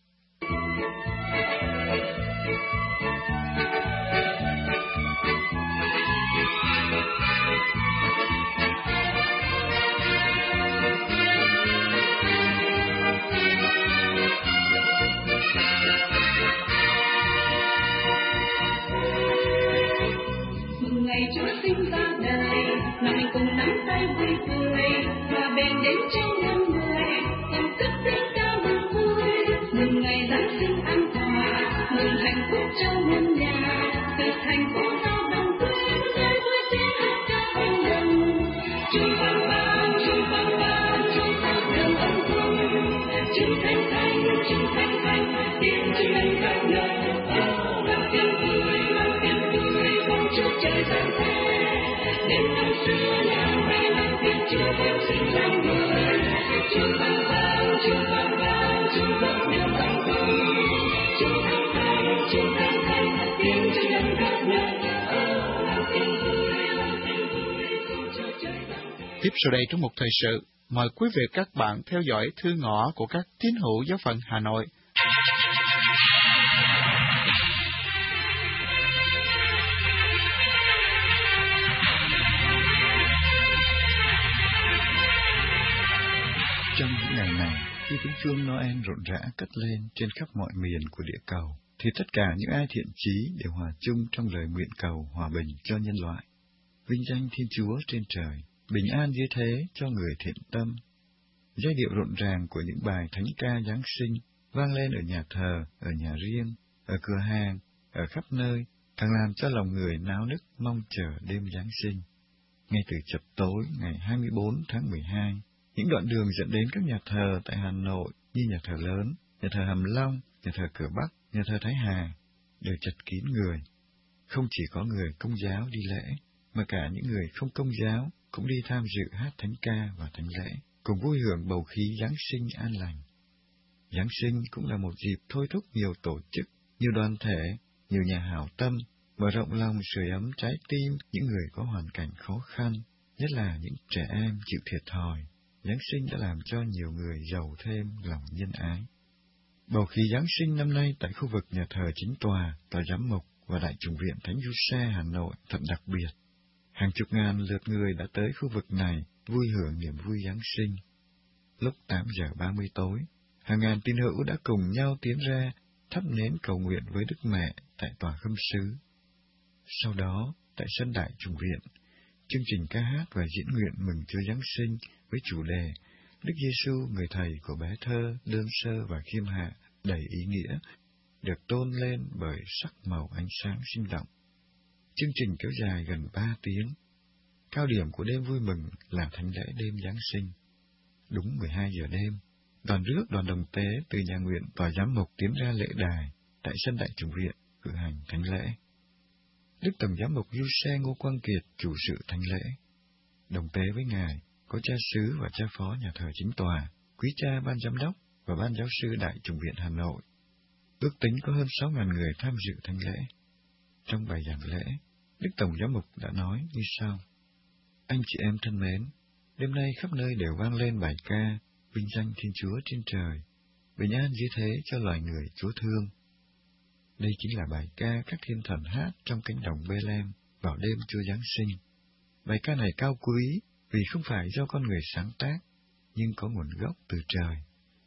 Ngày Chúa sinh ra đời, mình cùng nắm tay vui cười, và bền đến trong muôn người, cùng cất tiếng ca mừng vui. Mừng ngày Giáng sinh an hòa, mừng hạnh phúc cho muôn nhà, từ thành phố ra đồng quê, nơi vui tiếng hát ca thanh đồng. Chúa vang vang, Chúa vang vang, Chúa vang đường âm cung, Chúa thanh thanh, Chúa thanh thanh, tiếng Chúa lên khắp nơi. Mang tiếng vui, mang tiếng vui, con Chúa trời giáng thế. Đến năm xưa nhà mẹ mang tiếng Chúa vào sinh ra người. Chúa vang vang, Chúa vang vang, Chúa vang đường âm cung, Chúa thanh thanh, Chúa thanh thanh, tiếng Chúa lên khắp nơi. Mang tiếng vui, mang tiếng vui, con Chúa trời giáng thế. Tiếp sau đây trong một thời sự, mời quý vị các bạn theo dõi thư ngõ của các tín hữu giáo phận Hà Nội. Trong những ngày này, khi tiếng chuông Noel rộn rã cất lên trên khắp mọi miền của địa cầu, thì tất cả những ai thiện chí đều hòa chung trong lời nguyện cầu hòa bình cho nhân loại. Vinh danh Thiên Chúa trên trời, bình an dưới thế cho người thiện tâm. Giai điệu rộn ràng của những bài thánh ca Giáng sinh vang lên ở nhà thờ, ở nhà riêng, ở cửa hàng, ở khắp nơi, càng làm cho lòng người náo nức mong chờ đêm Giáng sinh. Ngay từ chập tối ngày hai mươi bốn tháng mười hai, những đoạn đường dẫn đến các nhà thờ tại Hà Nội như nhà thờ lớn, nhà thờ Hàm Long, nhà thờ Cửa Bắc, nhà thờ Thái Hà đều chật kín người. Không chỉ có người Công giáo đi lễ, mà cả những người không Công giáo cũng đi tham dự hát thánh ca và thánh lễ, cùng vui hưởng bầu khí Giáng sinh an lành. Giáng sinh cũng là một dịp thôi thúc nhiều tổ chức, nhiều đoàn thể, nhiều nhà hảo tâm, mở rộng lòng sưởi ấm trái tim những người có hoàn cảnh khó khăn, nhất là những trẻ em chịu thiệt thòi. Giáng sinh đã làm cho nhiều người giàu thêm lòng nhân ái. Bầu khí Giáng sinh năm nay tại khu vực nhà thờ Chính Tòa, Tòa Giám mục và Đại chủng viện Thánh Giuse Hà Nội thật đặc biệt. Hàng chục ngàn lượt người đã tới khu vực này vui hưởng niềm vui Giáng sinh. Lúc tám giờ ba mươi tối, hàng ngàn tín hữu đã cùng nhau tiến ra thắp nến cầu nguyện với Đức Mẹ tại tòa khâm sứ. Sau đó, tại sân Đại chủng viện, chương trình ca hát và diễn nguyện mừng Chúa Giáng sinh với chủ đề Đức Giêsu người thầy của bé thơ, đơn sơ và khiêm hạ, đầy ý nghĩa, được tôn lên bởi sắc màu ánh sáng sinh động. Chương trình kéo dài gần ba tiếng. Cao điểm của đêm vui mừng là thánh lễ đêm Giáng sinh. Đúng mười hai giờ đêm, đoàn rước đoàn đồng tế từ nhà nguyện Tòa Giám mục tiến ra lễ đài tại sân Đại chủng viện cử hành thánh lễ. Đức Tổng Giám mục Giuse Ngô Quang Kiệt chủ sự thánh lễ. Đồng tế với ngài có cha xứ và cha phó nhà thờ Chính Tòa, quý cha ban giám đốc và ban giáo sư Đại chủng viện Hà Nội. Ước tính có hơn sáu ngàn người tham dự thánh lễ. Trong bài giảng lễ, Đức Tổng Giám mục đã nói như sau: Anh chị em thân mến, đêm nay khắp nơi đều vang lên bài ca vinh danh Thiên Chúa trên trời, bình an dưới thế cho loài người Chúa thương. Đây chính là bài ca các thiên thần hát trong cánh đồng Bê-lem vào đêm Chúa Giáng sinh. Bài ca này cao quý vì không phải do con người sáng tác, nhưng có nguồn gốc từ trời.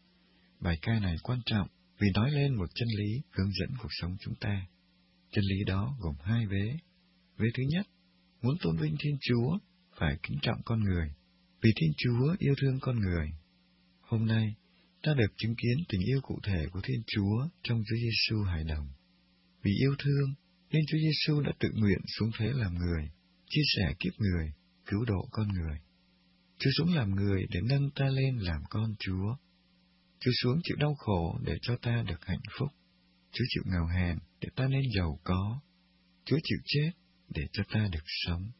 Bài ca này quan trọng vì nói lên một chân lý hướng dẫn cuộc sống chúng ta. Chân lý đó gồm hai vế. Vế thứ nhất, muốn tôn vinh Thiên Chúa, phải kính trọng con người, vì Thiên Chúa yêu thương con người. Hôm nay, ta được chứng kiến tình yêu cụ thể của Thiên Chúa trong Chúa Giêsu hài đồng. Vì yêu thương, nên Chúa Giêsu đã tự nguyện xuống thế làm người, chia sẻ kiếp người, cứu độ con người. Chúa xuống làm người để nâng ta lên làm con Chúa. Chúa xuống chịu đau khổ để cho ta được hạnh phúc. Chúa chịu nghèo hèn để ta nên giàu có. Chúa chịu chết để cho ta được sống.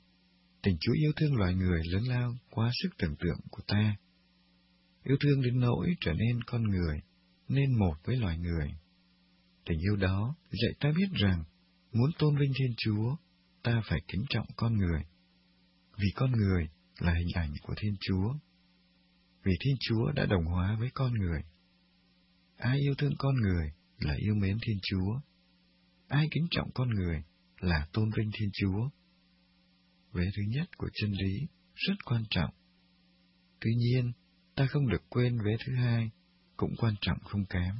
Tình Chúa yêu thương loài người lớn lao quá sức tưởng tượng của ta. Yêu thương đến nỗi trở nên con người, nên một với loài người. Tình yêu đó dạy ta biết rằng, muốn tôn vinh Thiên Chúa, ta phải kính trọng con người. Vì con người là hình ảnh của Thiên Chúa. Vì Thiên Chúa đã đồng hóa với con người. Ai yêu thương con người là yêu mến Thiên Chúa. Ai kính trọng con người là tôn vinh Thiên Chúa. Vế thứ nhất của chân lý rất quan trọng. Tuy nhiên, ta không được quên vế thứ hai, cũng quan trọng không kém.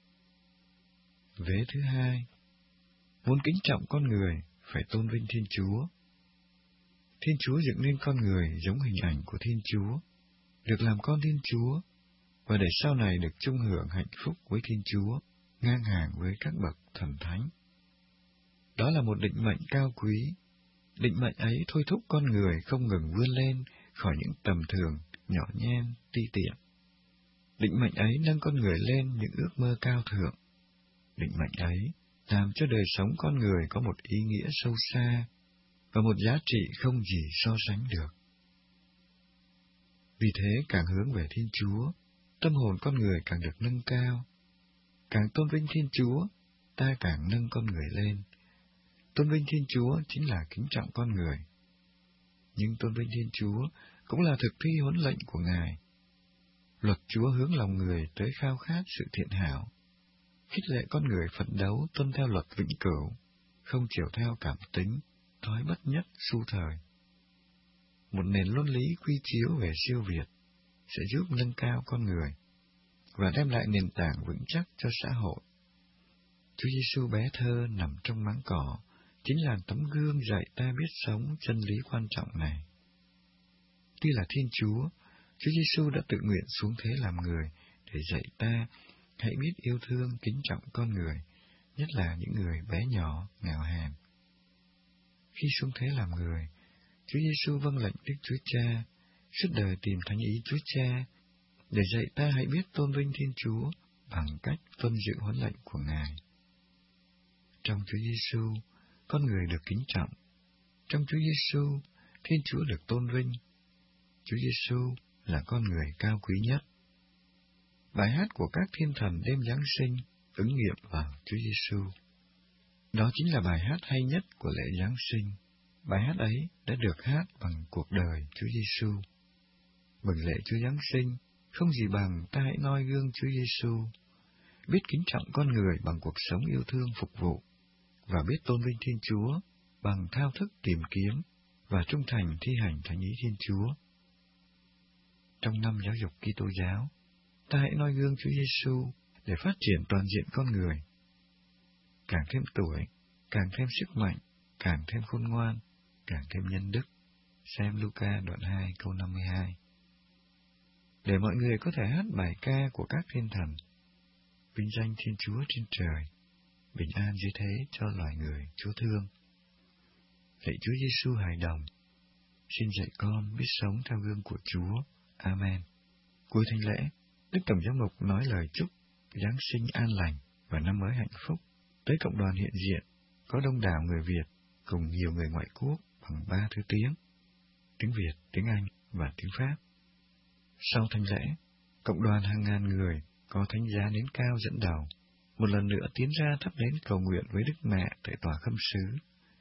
Vế thứ hai, muốn kính trọng con người, phải tôn vinh Thiên Chúa. Thiên Chúa dựng nên con người giống hình ảnh của Thiên Chúa, được làm con Thiên Chúa, và để sau này được chung hưởng hạnh phúc với Thiên Chúa, ngang hàng với các bậc thần thánh. Đó là một định mệnh cao quý. Định mệnh ấy thôi thúc con người không ngừng vươn lên khỏi những tầm thường, nhỏ nhen, ti tiện. Định mệnh ấy nâng con người lên những ước mơ cao thượng. Định mệnh ấy làm cho đời sống con người có một ý nghĩa sâu xa và một giá trị không gì so sánh được. Vì thế càng hướng về Thiên Chúa, tâm hồn con người càng được nâng cao. Càng tôn vinh Thiên Chúa, ta càng nâng con người lên. Tôn vinh Thiên Chúa chính là kính trọng con người. Nhưng tôn vinh Thiên Chúa cũng là thực thi huấn lệnh của Ngài. Luật Chúa hướng lòng người tới khao khát sự thiện hảo, khích lệ con người phấn đấu tuân theo luật vĩnh cửu, không chiều theo cảm tính, thói bất nhất xu thời. Một nền luân lý quy chiếu về siêu việt sẽ giúp nâng cao con người và đem lại nền tảng vững chắc cho xã hội. Chúa Giêsu bé thơ nằm trong máng cỏ chính là tấm gương dạy ta biết sống chân lý quan trọng này. Tuy là Thiên Chúa, Chúa Giêsu đã tự nguyện xuống thế làm người để dạy ta hãy biết yêu thương kính trọng con người, nhất là những người bé nhỏ, nghèo hèn. Khi xuống thế làm người, Chúa Giêsu vâng lệnh Đức Chúa Cha, suốt đời tìm thánh ý Chúa Cha, để dạy ta hãy biết tôn vinh Thiên Chúa bằng cách tuân giữ huấn lệnh của Ngài. Trong Chúa Giêsu, con người được kính trọng. Trong Chúa Giêsu, Thiên Chúa được tôn vinh. Chúa Giêsu là con người cao quý nhất. Bài hát của các thiên thần đêm Giáng sinh ứng nghiệm vào Chúa Giêsu. Đó chính là bài hát hay nhất của lễ Giáng sinh. Bài hát ấy đã được hát bằng cuộc đời Chúa Giêsu. Mừng lễ Chúa Giáng sinh, không gì bằng ta hãy noi gương Chúa Giêsu, biết kính trọng con người bằng cuộc sống yêu thương phục vụ, và biết tôn vinh Thiên Chúa bằng thao thức tìm kiếm và trung thành thi hành thánh ý Thiên Chúa. Trong năm giáo dục Kitô giáo, ta hãy noi gương Chúa Giêsu để phát triển toàn diện con người. Càng thêm tuổi, càng thêm sức mạnh, càng thêm khôn ngoan, càng thêm nhân đức. Xem Luca đoạn hai câu năm mươi hai. Để mọi người có thể hát bài ca của các thiên thần, vinh danh Thiên Chúa trên trời, bình an dưới thế cho loài người Chúa thương. Lạy Chúa Giêsu hài đồng, xin dạy con biết sống theo gương của Chúa. Amen. Cuối thánh lễ, Đức Tổng giám mục nói lời chúc Giáng sinh an lành và năm mới hạnh phúc tới cộng đoàn hiện diện, có đông đảo người Việt cùng nhiều người ngoại quốc bằng ba thứ tiếng: tiếng Việt, tiếng Anh và tiếng Pháp. Sau thánh lễ, cộng đoàn hàng ngàn người có thánh giá nến cao dẫn đầu, một lần nữa tiến ra thắp nến cầu nguyện với Đức Mẹ tại tòa khâm sứ.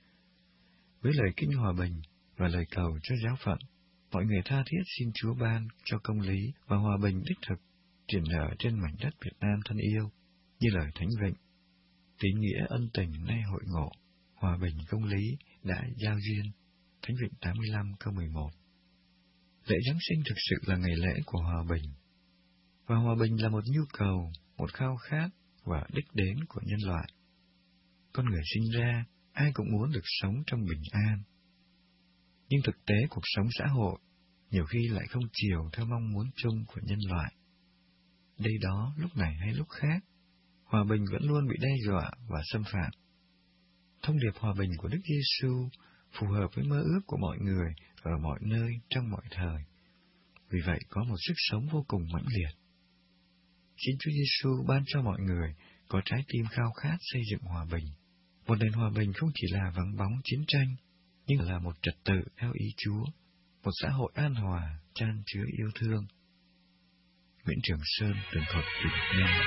Với lời kinh hòa bình và lời cầu cho giáo phận, mọi người tha thiết xin Chúa ban cho công lý và hòa bình đích thực triển nở trên mảnh đất Việt Nam thân yêu, như lời Thánh Vịnh: tín nghĩa ân tình nay hội ngộ, hòa bình công lý đã giao duyên. Thánh Vịnh tám mươi lăm câu mười một. Lễ Giáng sinh thực sự là ngày lễ của hòa bình, và hòa bình là một nhu cầu, một khao khát và đích đến của nhân loại. Con người sinh ra, ai cũng muốn được sống trong bình an. Nhưng thực tế cuộc sống xã hội nhiều khi lại không chiều theo mong muốn chung của nhân loại. Đây đó, lúc này hay lúc khác, hòa bình vẫn luôn bị đe dọa và xâm phạm. Thông điệp hòa bình của Đức Giêsu phù hợp với mơ ước của mọi người ở mọi nơi trong mọi thời. Vì vậy có một sức sống vô cùng mãnh liệt. Xin Chúa Giêsu ban cho mọi người có trái tim khao khát xây dựng hòa bình. Một nền hòa bình không chỉ là vắng bóng chiến tranh, nhưng là một trật tự theo ý Chúa, một xã hội an hòa, chan chứa yêu thương. Nguyễn Trường Sơn, tường thuật Việt Nam.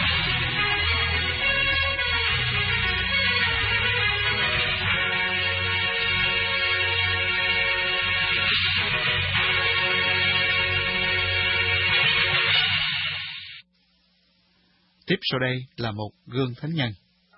Tiếp sau đây là một gương thánh nhân.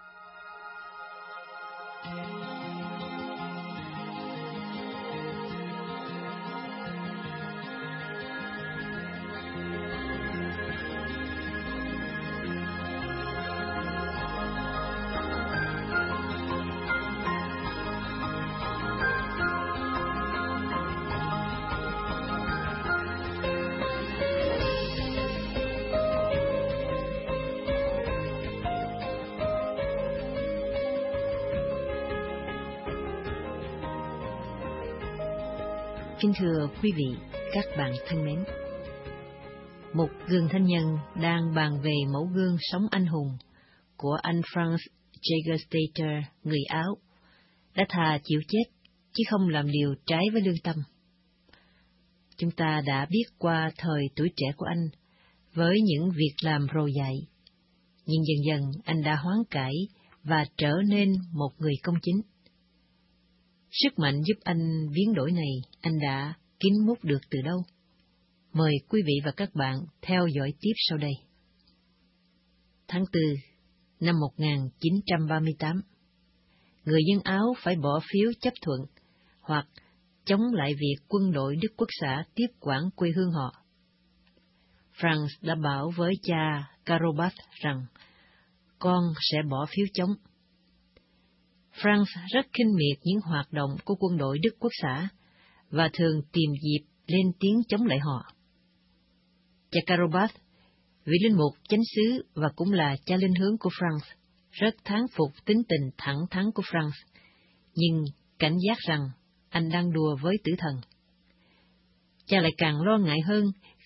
Kính thưa quý vị, các bạn thân mến, một gương thánh nhân đang bàn về mẫu gương sống anh hùng của anh Franz Jägerstätter, người Áo, đã thà chịu chết chứ không làm điều trái với lương tâm. Chúng ta đã biết qua thời tuổi trẻ của anh với những việc làm rồ dại, nhưng dần dần anh đã hoán cải và trở nên một người công chính. Sức mạnh giúp anh biến đổi này anh đã kiếm mút được từ đâu? Mời quý vị và các bạn theo dõi tiếp sau đây. Tháng tư năm một nghìn chín trăm ba mươi tám, người dân Áo phải bỏ phiếu chấp thuận hoặc chống lại việc quân đội Đức Quốc xã tiếp quản quê hương họ. Franz đã bảo với cha Karobath rằng con sẽ bỏ phiếu chống. Franz rất khinh miệt những hoạt động của quân đội Đức Quốc xã và thường tìm dịp lên tiếng chống lại họ. Cha Karobath, vị linh mục chánh xứ và cũng là cha linh hướng của Franz, rất thán phục tính tình thẳng thắn của Franz, nhưng cảnh giác rằng anh đang đùa với tử thần. Cha lại càng lo ngại hơn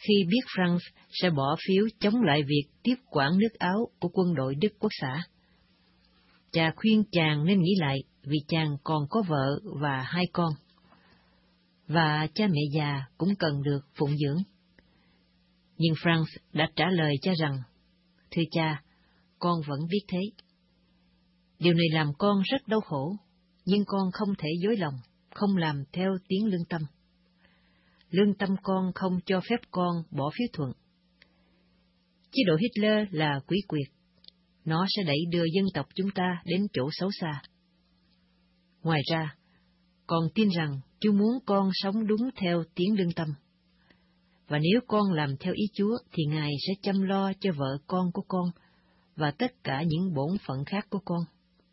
khi biết France sẽ bỏ phiếu chống lại việc tiếp quản nước Áo của quân đội Đức Quốc xã. Cha khuyên chàng nên nghĩ lại vì chàng còn có vợ và hai con, và cha mẹ già cũng cần được phụng dưỡng. Nhưng France đã trả lời cha rằng, thưa cha, con vẫn biết thế. Điều này làm con rất đau khổ, nhưng con không thể dối lòng, không làm theo tiếng lương tâm. Lương tâm con không cho phép con bỏ phiếu thuận. Chế độ Hitler là quỷ quyệt, nó sẽ đẩy đưa dân tộc chúng ta đến chỗ xấu xa. Ngoài ra, con tin rằng Chúa muốn con sống đúng theo tiếng lương tâm. Và nếu con làm theo ý Chúa, thì Ngài sẽ chăm lo cho vợ con của con và tất cả những bổn phận khác của con.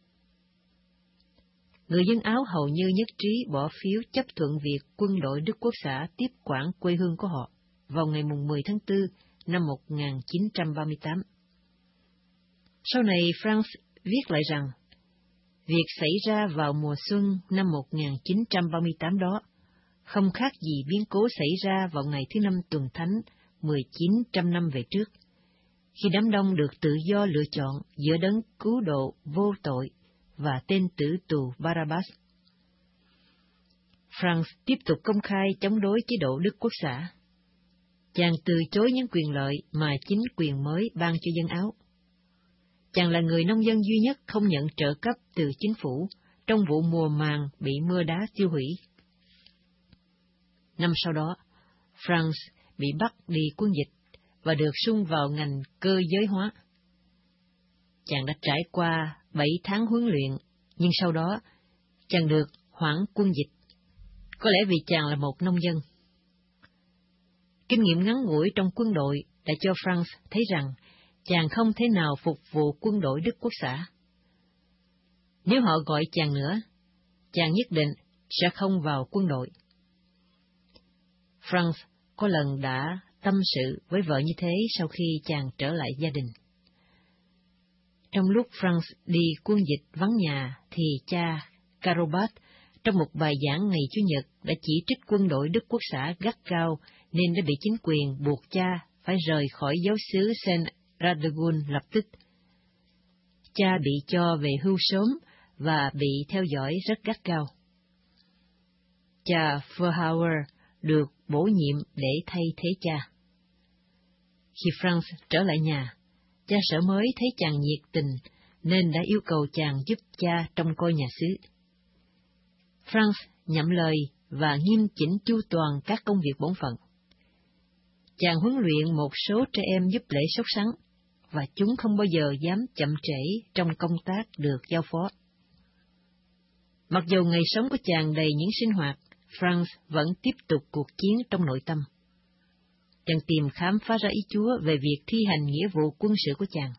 Người dân Áo hầu như nhất trí bỏ phiếu chấp thuận việc quân đội Đức Quốc xã tiếp quản quê hương của họ vào ngày mười tháng tư năm một nghìn chín trăm ba mươi tám. Sau này France viết lại rằng, việc xảy ra vào mùa xuân năm một nghìn chín trăm ba mươi tám đó không khác gì biến cố xảy ra vào ngày thứ năm tuần thánh mười chín trăm năm về trước, khi đám đông được tự do lựa chọn giữa đấng cứu độ vô tội và tên tử tù Barabbas. France tiếp tục công khai chống đối chế độ Đức Quốc xã. Chàng từ chối những quyền lợi mà chính quyền mới ban cho dân Áo. Chàng là người nông dân duy nhất không nhận trợ cấp từ chính phủ trong vụ mùa màng bị mưa đá tiêu hủy. Năm sau đó, France bị bắt đi quân dịch và được sung vào ngành cơ giới hóa. Chàng đã trải qua bảy tháng huấn luyện, nhưng sau đó chàng được hoãn quân dịch, có lẽ vì chàng là một nông dân. Kinh nghiệm ngắn ngủi trong quân đội đã cho France thấy rằng chàng không thể nào phục vụ quân đội Đức Quốc xã. Nếu họ gọi chàng nữa, chàng nhất định sẽ không vào quân đội. France có lần đã tâm sự với vợ như thế sau khi chàng trở lại gia đình. Trong lúc France đi quân dịch vắng nhà, thì cha Carobat trong một bài giảng ngày Chủ nhật đã chỉ trích quân đội Đức Quốc xã gắt gao nên đã bị chính quyền buộc cha phải rời khỏi giáo xứ Saint Radegun lập tức. Cha bị cho về hưu sớm và bị theo dõi rất gắt gao. Cha Verhauer được bổ nhiệm để thay thế cha. Khi France trở lại nhà, cha sở mới thấy chàng nhiệt tình nên đã yêu cầu chàng giúp cha trông coi nhà xứ. France nhậm lời và nghiêm chỉnh chu toàn các công việc bổn phận. Chàng huấn luyện một số trẻ em giúp lễ sốt sắng, và chúng không bao giờ dám chậm trễ trong công tác được giao phó. Mặc dù ngày sống của chàng đầy những sinh hoạt, France vẫn tiếp tục cuộc chiến trong nội tâm. Chàng tìm khám phá ra ý Chúa về việc thi hành nghĩa vụ quân sự của chàng.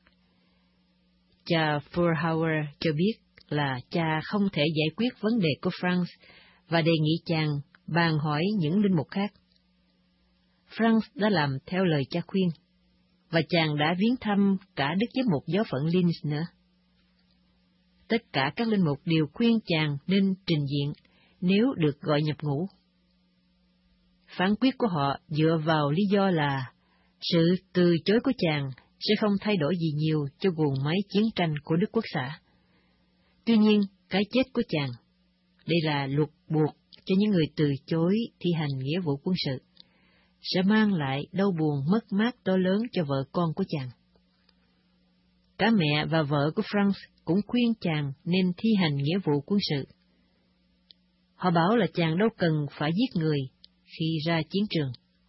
Cha Verhauer cho biết là cha không thể giải quyết vấn đề của France và đề nghị chàng bàn hỏi những linh mục khác. France đã làm theo lời cha khuyên, và chàng đã viếng thăm cả Đức Giám mục giáo phận Linz nữa. Tất cả các linh mục đều khuyên chàng nên trình diện nếu được gọi nhập ngũ. Phán quyết của họ dựa vào lý do là sự từ chối của chàng sẽ không thay đổi gì nhiều cho guồng máy chiến tranh của Đức Quốc xã. Tuy nhiên, cái chết của chàng, đây là luật buộc cho những người từ chối thi hành nghĩa vụ quân sự, sẽ mang lại đau buồn mất mát to lớn cho vợ con của chàng. Cả mẹ và vợ của France cũng khuyên chàng nên thi hành nghĩa vụ quân sự. Họ bảo là chàng đâu cần phải giết người khi ra chiến trường.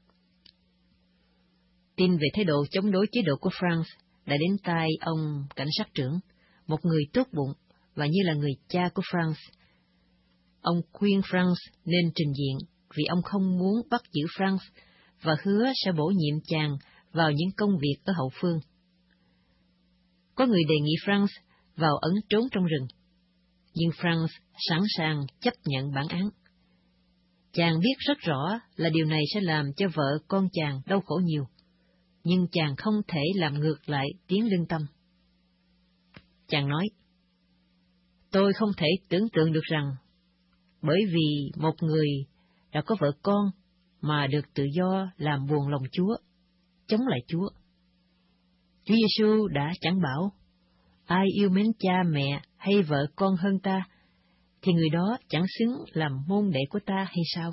Tin về thái độ chống đối chế độ của France đã đến tai ông cảnh sát trưởng, một người tốt bụng và như là người cha của France. Ông khuyên France nên trình diện vì ông không muốn bắt giữ France và hứa sẽ bổ nhiệm chàng vào những công việc ở hậu phương. Có người đề nghị France vào ẩn trốn trong rừng, nhưng France sẵn sàng chấp nhận bản án. Chàng biết rất rõ là điều này sẽ làm cho vợ con chàng đau khổ nhiều, nhưng chàng không thể làm ngược lại tiếng lương tâm. Chàng nói, tôi không thể tưởng tượng được rằng, bởi vì một người đã có vợ con mà được tự do làm buồn lòng Chúa, chống lại Chúa. Chúa Giêsu đã chẳng bảo, ai yêu mến cha mẹ hay vợ con hơn ta, thì người đó chẳng xứng làm môn đệ của ta hay sao?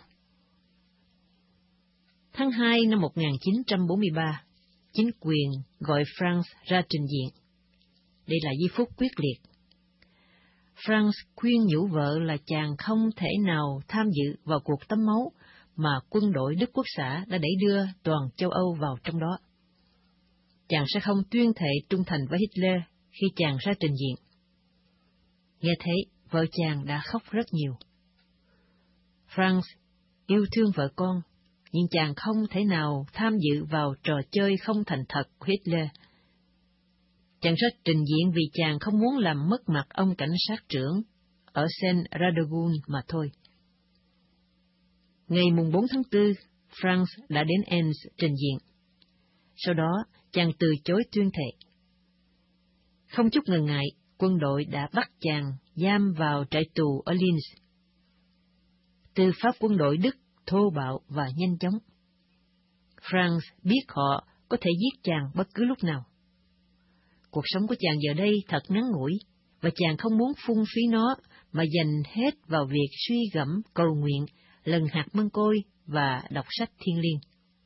Tháng hai năm một nghìn chín trăm bốn mươi ba, chính quyền gọi Franz ra trình diện. Đây là giây phút quyết liệt. Franz khuyên nhủ vợ là chàng không thể nào tham dự vào cuộc tắm máu mà quân đội Đức Quốc xã đã đẩy đưa toàn châu Âu vào trong đó. Chàng sẽ không tuyên thệ trung thành với Hitler khi chàng ra trình diện. Nghe thế, vợ chàng đã khóc rất nhiều. Franz yêu thương vợ con, nhưng chàng không thể nào tham dự vào trò chơi không thành thật của Hitler. Chàng ra trình diện vì chàng không muốn làm mất mặt ông cảnh sát trưởng ở Saint Radegun mà thôi. Ngày mùng bốn tháng tư, Franz đã đến Enns trình diện. Sau đó, chàng từ chối tuyên thệ. Không chút ngần ngại, quân đội đã bắt chàng giam vào trại tù ở Linz. Tư pháp quân đội Đức thô bạo và nhanh chóng. Franz biết họ có thể giết chàng bất cứ lúc nào. Cuộc sống của chàng giờ đây thật ngắn ngủi, và chàng không muốn phung phí nó mà dành hết vào việc suy gẫm, cầu nguyện, lần hạt mân côi và đọc sách thiêng liêng.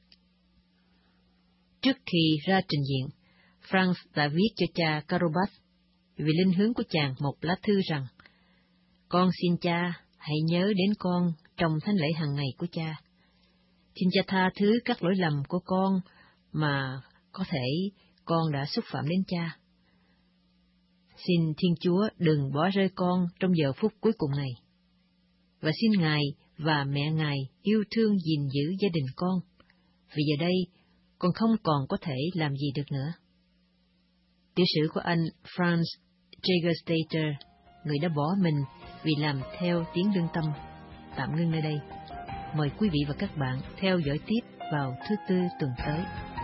Trước khi ra trình diện, Franz đã viết cho cha Karobas vì linh hướng của chàng một lá thư rằng: Con xin cha hãy nhớ đến con trong thánh lễ hàng ngày của cha. Xin cha tha thứ các lỗi lầm của con mà có thể con đã xúc phạm đến cha. Xin Thiên Chúa đừng bỏ rơi con trong giờ phút cuối cùng này. Và xin Ngài và mẹ Ngài yêu thương gìn giữ gia đình con, vì giờ đây con không còn có thể làm gì được nữa. Tiểu sử của anh Franz Jägerstätter, người đã bỏ mình vì làm theo tiếng lương tâm, tạm ngưng nơi đây. Mời quý vị và các bạn theo dõi tiếp vào thứ Tư tuần tới.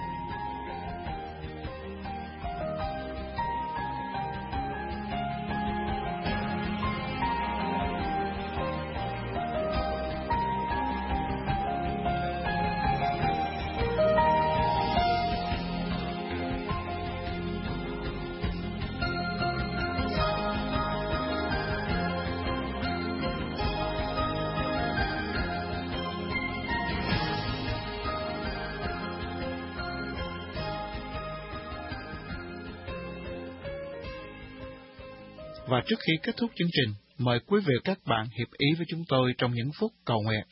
Và trước khi kết thúc chương trình, mời quý vị và các bạn hiệp ý với chúng tôi trong những phút cầu nguyện.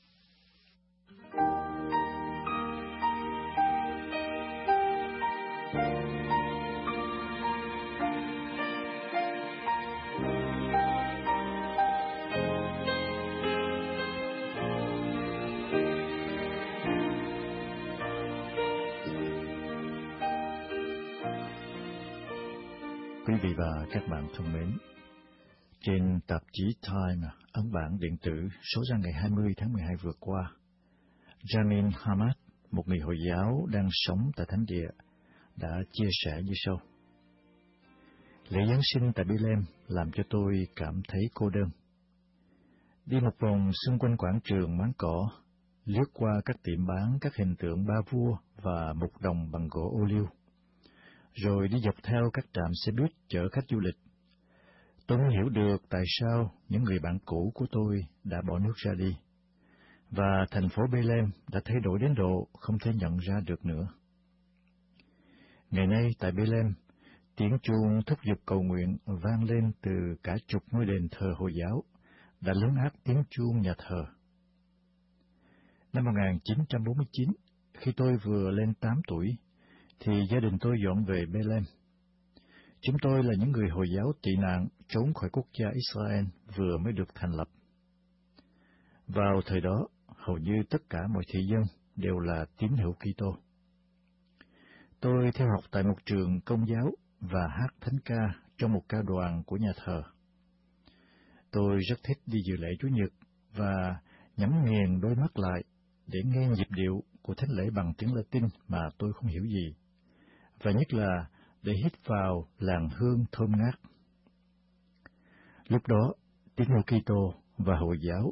Quý vị và các bạn thân mến, trên tạp chí Time, ấn bản điện tử số ra ngày hai mươi tháng mười hai vừa qua, Jamin Hamad, một người Hồi giáo đang sống tại Thánh Địa, đã chia sẻ như sau. Lễ Giáng sinh tại Bethlehem làm cho tôi cảm thấy cô đơn. Đi một vòng xung quanh quảng trường máng cỏ, lướt qua các tiệm bán các hình tượng ba vua và một đồng bằng gỗ ô liu, rồi đi dọc theo các trạm xe buýt chở khách du lịch. Tôi muốn hiểu được tại sao những người bạn cũ của tôi đã bỏ nước ra đi, và thành phố Bethlehem đã thay đổi đến độ không thể nhận ra được nữa. Ngày nay tại Bethlehem, tiếng chuông thúc giục cầu nguyện vang lên từ cả chục ngôi đền thờ Hồi giáo, đã lớn át tiếng chuông nhà thờ. Năm một nghìn chín trăm bốn mươi chín, khi tôi vừa lên tám tuổi, thì gia đình tôi dọn về Bethlehem. Chúng tôi là những người Hồi giáo tị nạn trốn khỏi quốc gia Israel vừa mới được thành lập. Vào thời đó, hầu như tất cả mọi thị dân đều là tín hữu Kitô. Tôi theo học tại một trường công giáo và hát thánh ca trong một ca đoàn của nhà thờ. Tôi rất thích đi dự lễ Chủ nhật và nhắm nghiền đôi mắt lại để nghe nhịp điệu của thánh lễ bằng tiếng Latin mà tôi không hiểu gì, và nhất là để hít vào làn hương thơm ngát. Lúc đó, tín hữu Kitô và Hồi giáo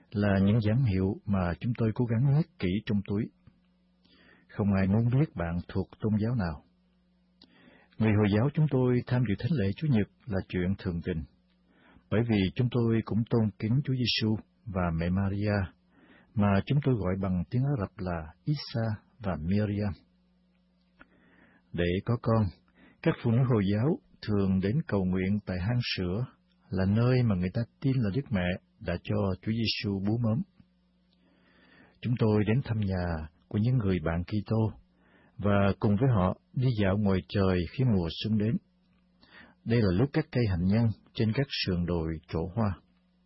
là những dáng hiệu mà chúng tôi cố gắng nhét kỹ trong túi. Không ai muốn biết bạn thuộc tôn giáo nào. Người Hồi giáo chúng tôi tham dự thánh lễ Chủ nhật là chuyện thường tình, bởi vì chúng tôi cũng tôn kính Chúa Giêsu và mẹ Maria, mà chúng tôi gọi bằng tiếng Ả Rập là Isa và Miriam. Để có con, các phụ nữ Hồi giáo thường đến cầu nguyện tại hang sữa, là nơi mà người ta tin là Đức Mẹ đã cho Chúa Giêsu bú mớm. Chúng tôi đến thăm nhà của những người bạn Kitô và cùng với họ đi dạo ngoài trời khi mùa xuân đến. Đây là lúc các cây hạnh nhân trên các sườn đồi trổ hoa.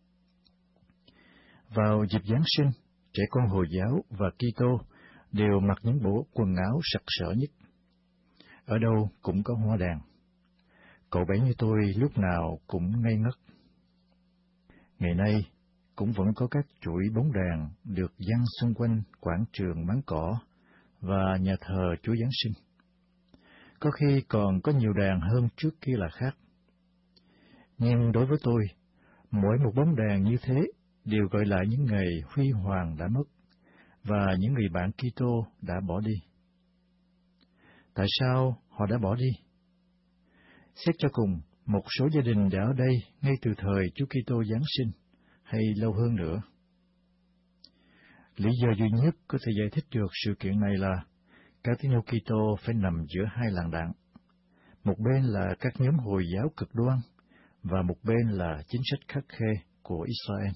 Vào dịp Giáng sinh, trẻ con Hồi giáo và Kitô đều mặc những bộ quần áo sặc sỡ nhất. Ở đâu cũng có hoa đàn. Cậu bé như tôi lúc nào cũng ngây ngất. Ngày nay, cũng vẫn có các chuỗi bóng đèn được giăng xung quanh quảng trường bán cỏ và nhà thờ Chúa Giáng sinh. Có khi còn có nhiều đèn hơn trước kia là khác. Nhưng đối với tôi, mỗi một bóng đèn như thế đều gọi lại những ngày huy hoàng đã mất và những người bạn Kitô đã bỏ đi. Tại sao họ đã bỏ đi? Xét cho cùng, một số gia đình đã ở đây ngay từ thời Chúa Kitô Giáng sinh, hay lâu hơn nữa. Lý do duy nhất có thể giải thích được sự kiện này là các tín hữu Kitô phải nằm giữa hai làn đạn. Một bên là các nhóm Hồi giáo cực đoan, và một bên là chính sách khắt khe của Israel.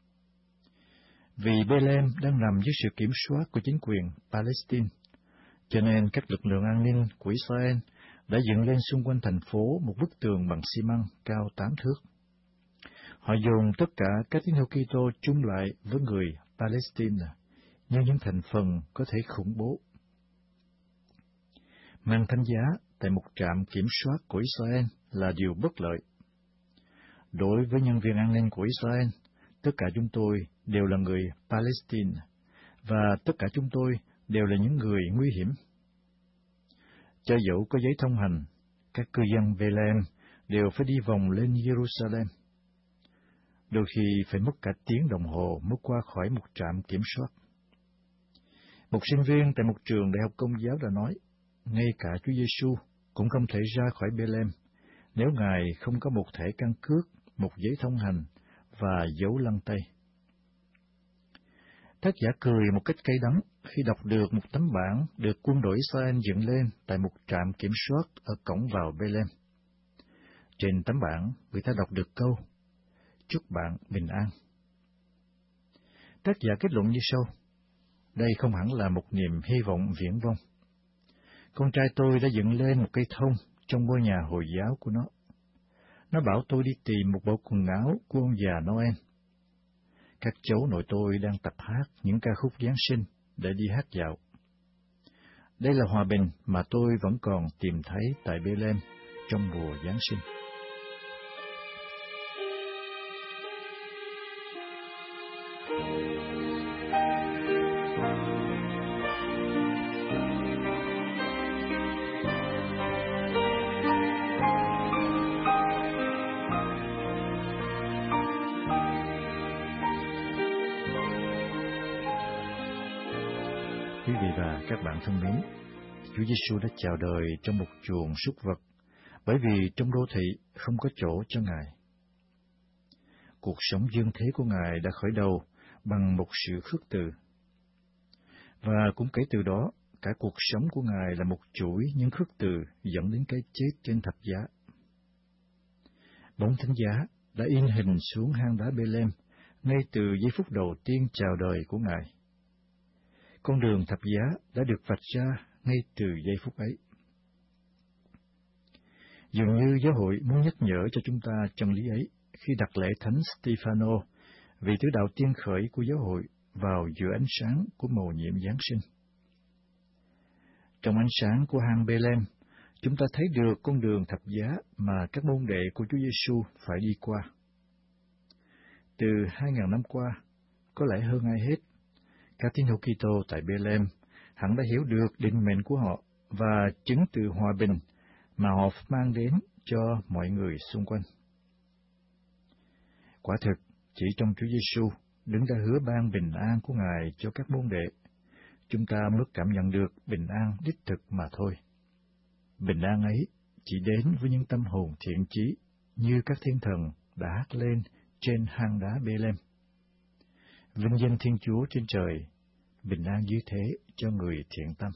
Vì Bethlehem đang nằm dưới sự kiểm soát của chính quyền Palestine, cho nên các lực lượng an ninh của Israel đã dựng lên xung quanh thành phố một bức tường bằng xi măng cao tám thước. Họ dồn tất cả các tín hữu Kitô chung lại với người Palestine như những thành phần có thể khủng bố. Mang thánh giá tại một trạm kiểm soát của Israel là điều bất lợi. Đối với nhân viên an ninh của Israel, tất cả chúng tôi đều là người Palestine, và tất cả chúng tôi đều là những người nguy hiểm. Cho dẫu có giấy thông hành, các cư dân Bethlehem đều phải đi vòng lên Jerusalem. Đôi khi phải mất cả tiếng đồng hồ mới qua khỏi một trạm kiểm soát. Một sinh viên tại một trường đại học Công giáo đã nói, ngay cả Chúa Giêsu cũng không thể ra khỏi Bethlehem nếu Ngài không có một thẻ căn cước, một giấy thông hành và dấu lăn tay. Tác giả cười một cách cay đắng khi đọc được một tấm bảng được quân đội Israel dựng lên tại một trạm kiểm soát ở cổng vào Bethlehem. Trên tấm bảng, người ta đọc được câu, chúc bạn bình an. Tác giả kết luận như sau, đây không hẳn là một niềm hy vọng viển vông. Con trai tôi đã dựng lên một cây thông trong ngôi nhà Hồi giáo của nó. Nó bảo tôi đi tìm một bộ quần áo của ông già Noel. Các cháu nội tôi đang tập hát những ca khúc Giáng sinh để đi hát dạo. Đây là hòa bình mà tôi vẫn còn tìm thấy tại Bethlehem trong mùa Giáng sinh. Quý vị và các bạn thân mến, Chúa Giêsu đã chào đời trong một chuồng súc vật, bởi vì trong đô thị không có chỗ cho Ngài. Cuộc sống dương thế của Ngài đã khởi đầu bằng một sự khước từ. Và cũng kể từ đó, cả cuộc sống của Ngài là một chuỗi những khước từ dẫn đến cái chết trên thập giá. Bóng thánh giá đã in hình xuống hang đá Bethlehem ngay từ giây phút đầu tiên chào đời của Ngài. Con đường thập giá đã được vạch ra ngay từ giây phút ấy. Dường như giáo hội muốn nhắc nhở cho chúng ta chân lý ấy khi đặt lễ thánh Stefano, vị tứ đạo tiên khởi của giáo hội, vào giữa ánh sáng của mầu nhiệm Giáng sinh. Trong ánh sáng của hang Bethlehem, chúng ta thấy được con đường thập giá mà các môn đệ của Chúa Giêsu phải đi qua. Từ hai ngàn năm qua, có lẽ hơn ai hết, các tín hữu Kitô tại Bethlehem hẳn đã hiểu được định mệnh của họ và chứng từ hòa bình mà họ mang đến cho mọi người xung quanh. Quả thực, chỉ trong Chúa Giêsu Đấng đã hứa ban bình an của Ngài cho các môn đệ, chúng ta mới cảm nhận được bình an đích thực mà thôi. Bình an ấy chỉ đến với những tâm hồn thiện chí, như các thiên thần đã hát lên trên hang đá Bê-lêm. Vinh danh Thiên Chúa trên trời, bình an như thế cho người thiện tâm.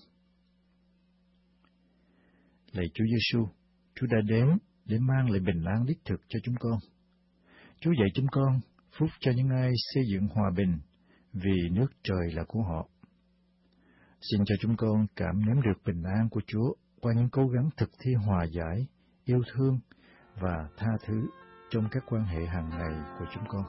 Lạy Chúa Giêsu, Chúa đã đến để mang lại bình an đích thực cho chúng con. Chúa dạy chúng con phúc cho những ai xây dựng hòa bình, vì nước trời là của họ. Xin cho chúng con cảm nếm được bình an của Chúa qua những cố gắng thực thi hòa giải, yêu thương và tha thứ trong các quan hệ hàng ngày của chúng con.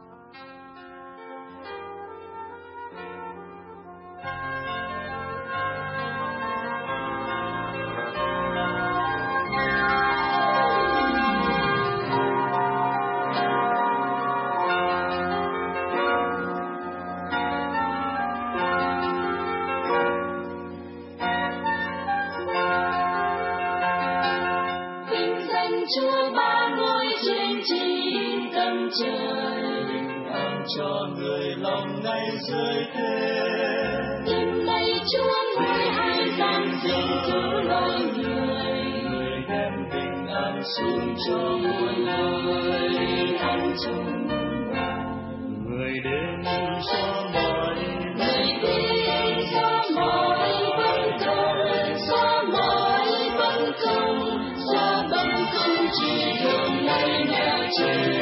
Chúa ba ngôi trên chín tầng trời, bình an cho người lòng ngay dưới thế. Tìm lấy Chúa người ai dám xin cứu loài người, người đem bình an xuống cho muôn loài an chung. Người đến cho mọi người đến cho mọi bất công, cho mọi bất công, cho bất công chỉ đường nơi nhà trời.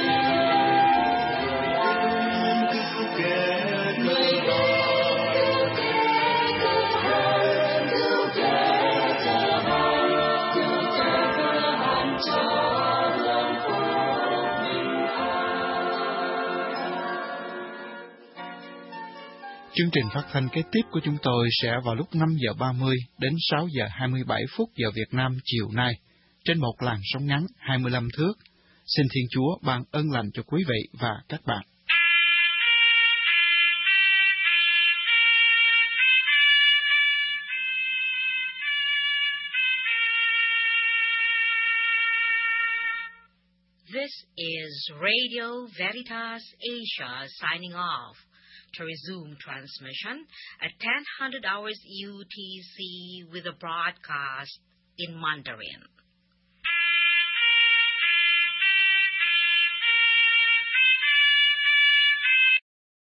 Người đến cứu kẻ cứu hạn, cứu kẻ thờ hèn, cứu kẻ thờ hèn cho hưởng phúc bình an. Chương trình phát thanh kế tiếp của chúng tôi sẽ vào lúc năm giờ ba mươi đến sáu giờ hai mươi bảy phút giờ Việt Nam chiều nay, trên một làn sóng ngắn hai mươi lăm thước. Xin Thiên Chúa ban ơn lành cho quý vị và các bạn. This is Radio Veritas Asia signing off. To resume transmission at ten hundred hours U T C with a broadcast in Mandarin.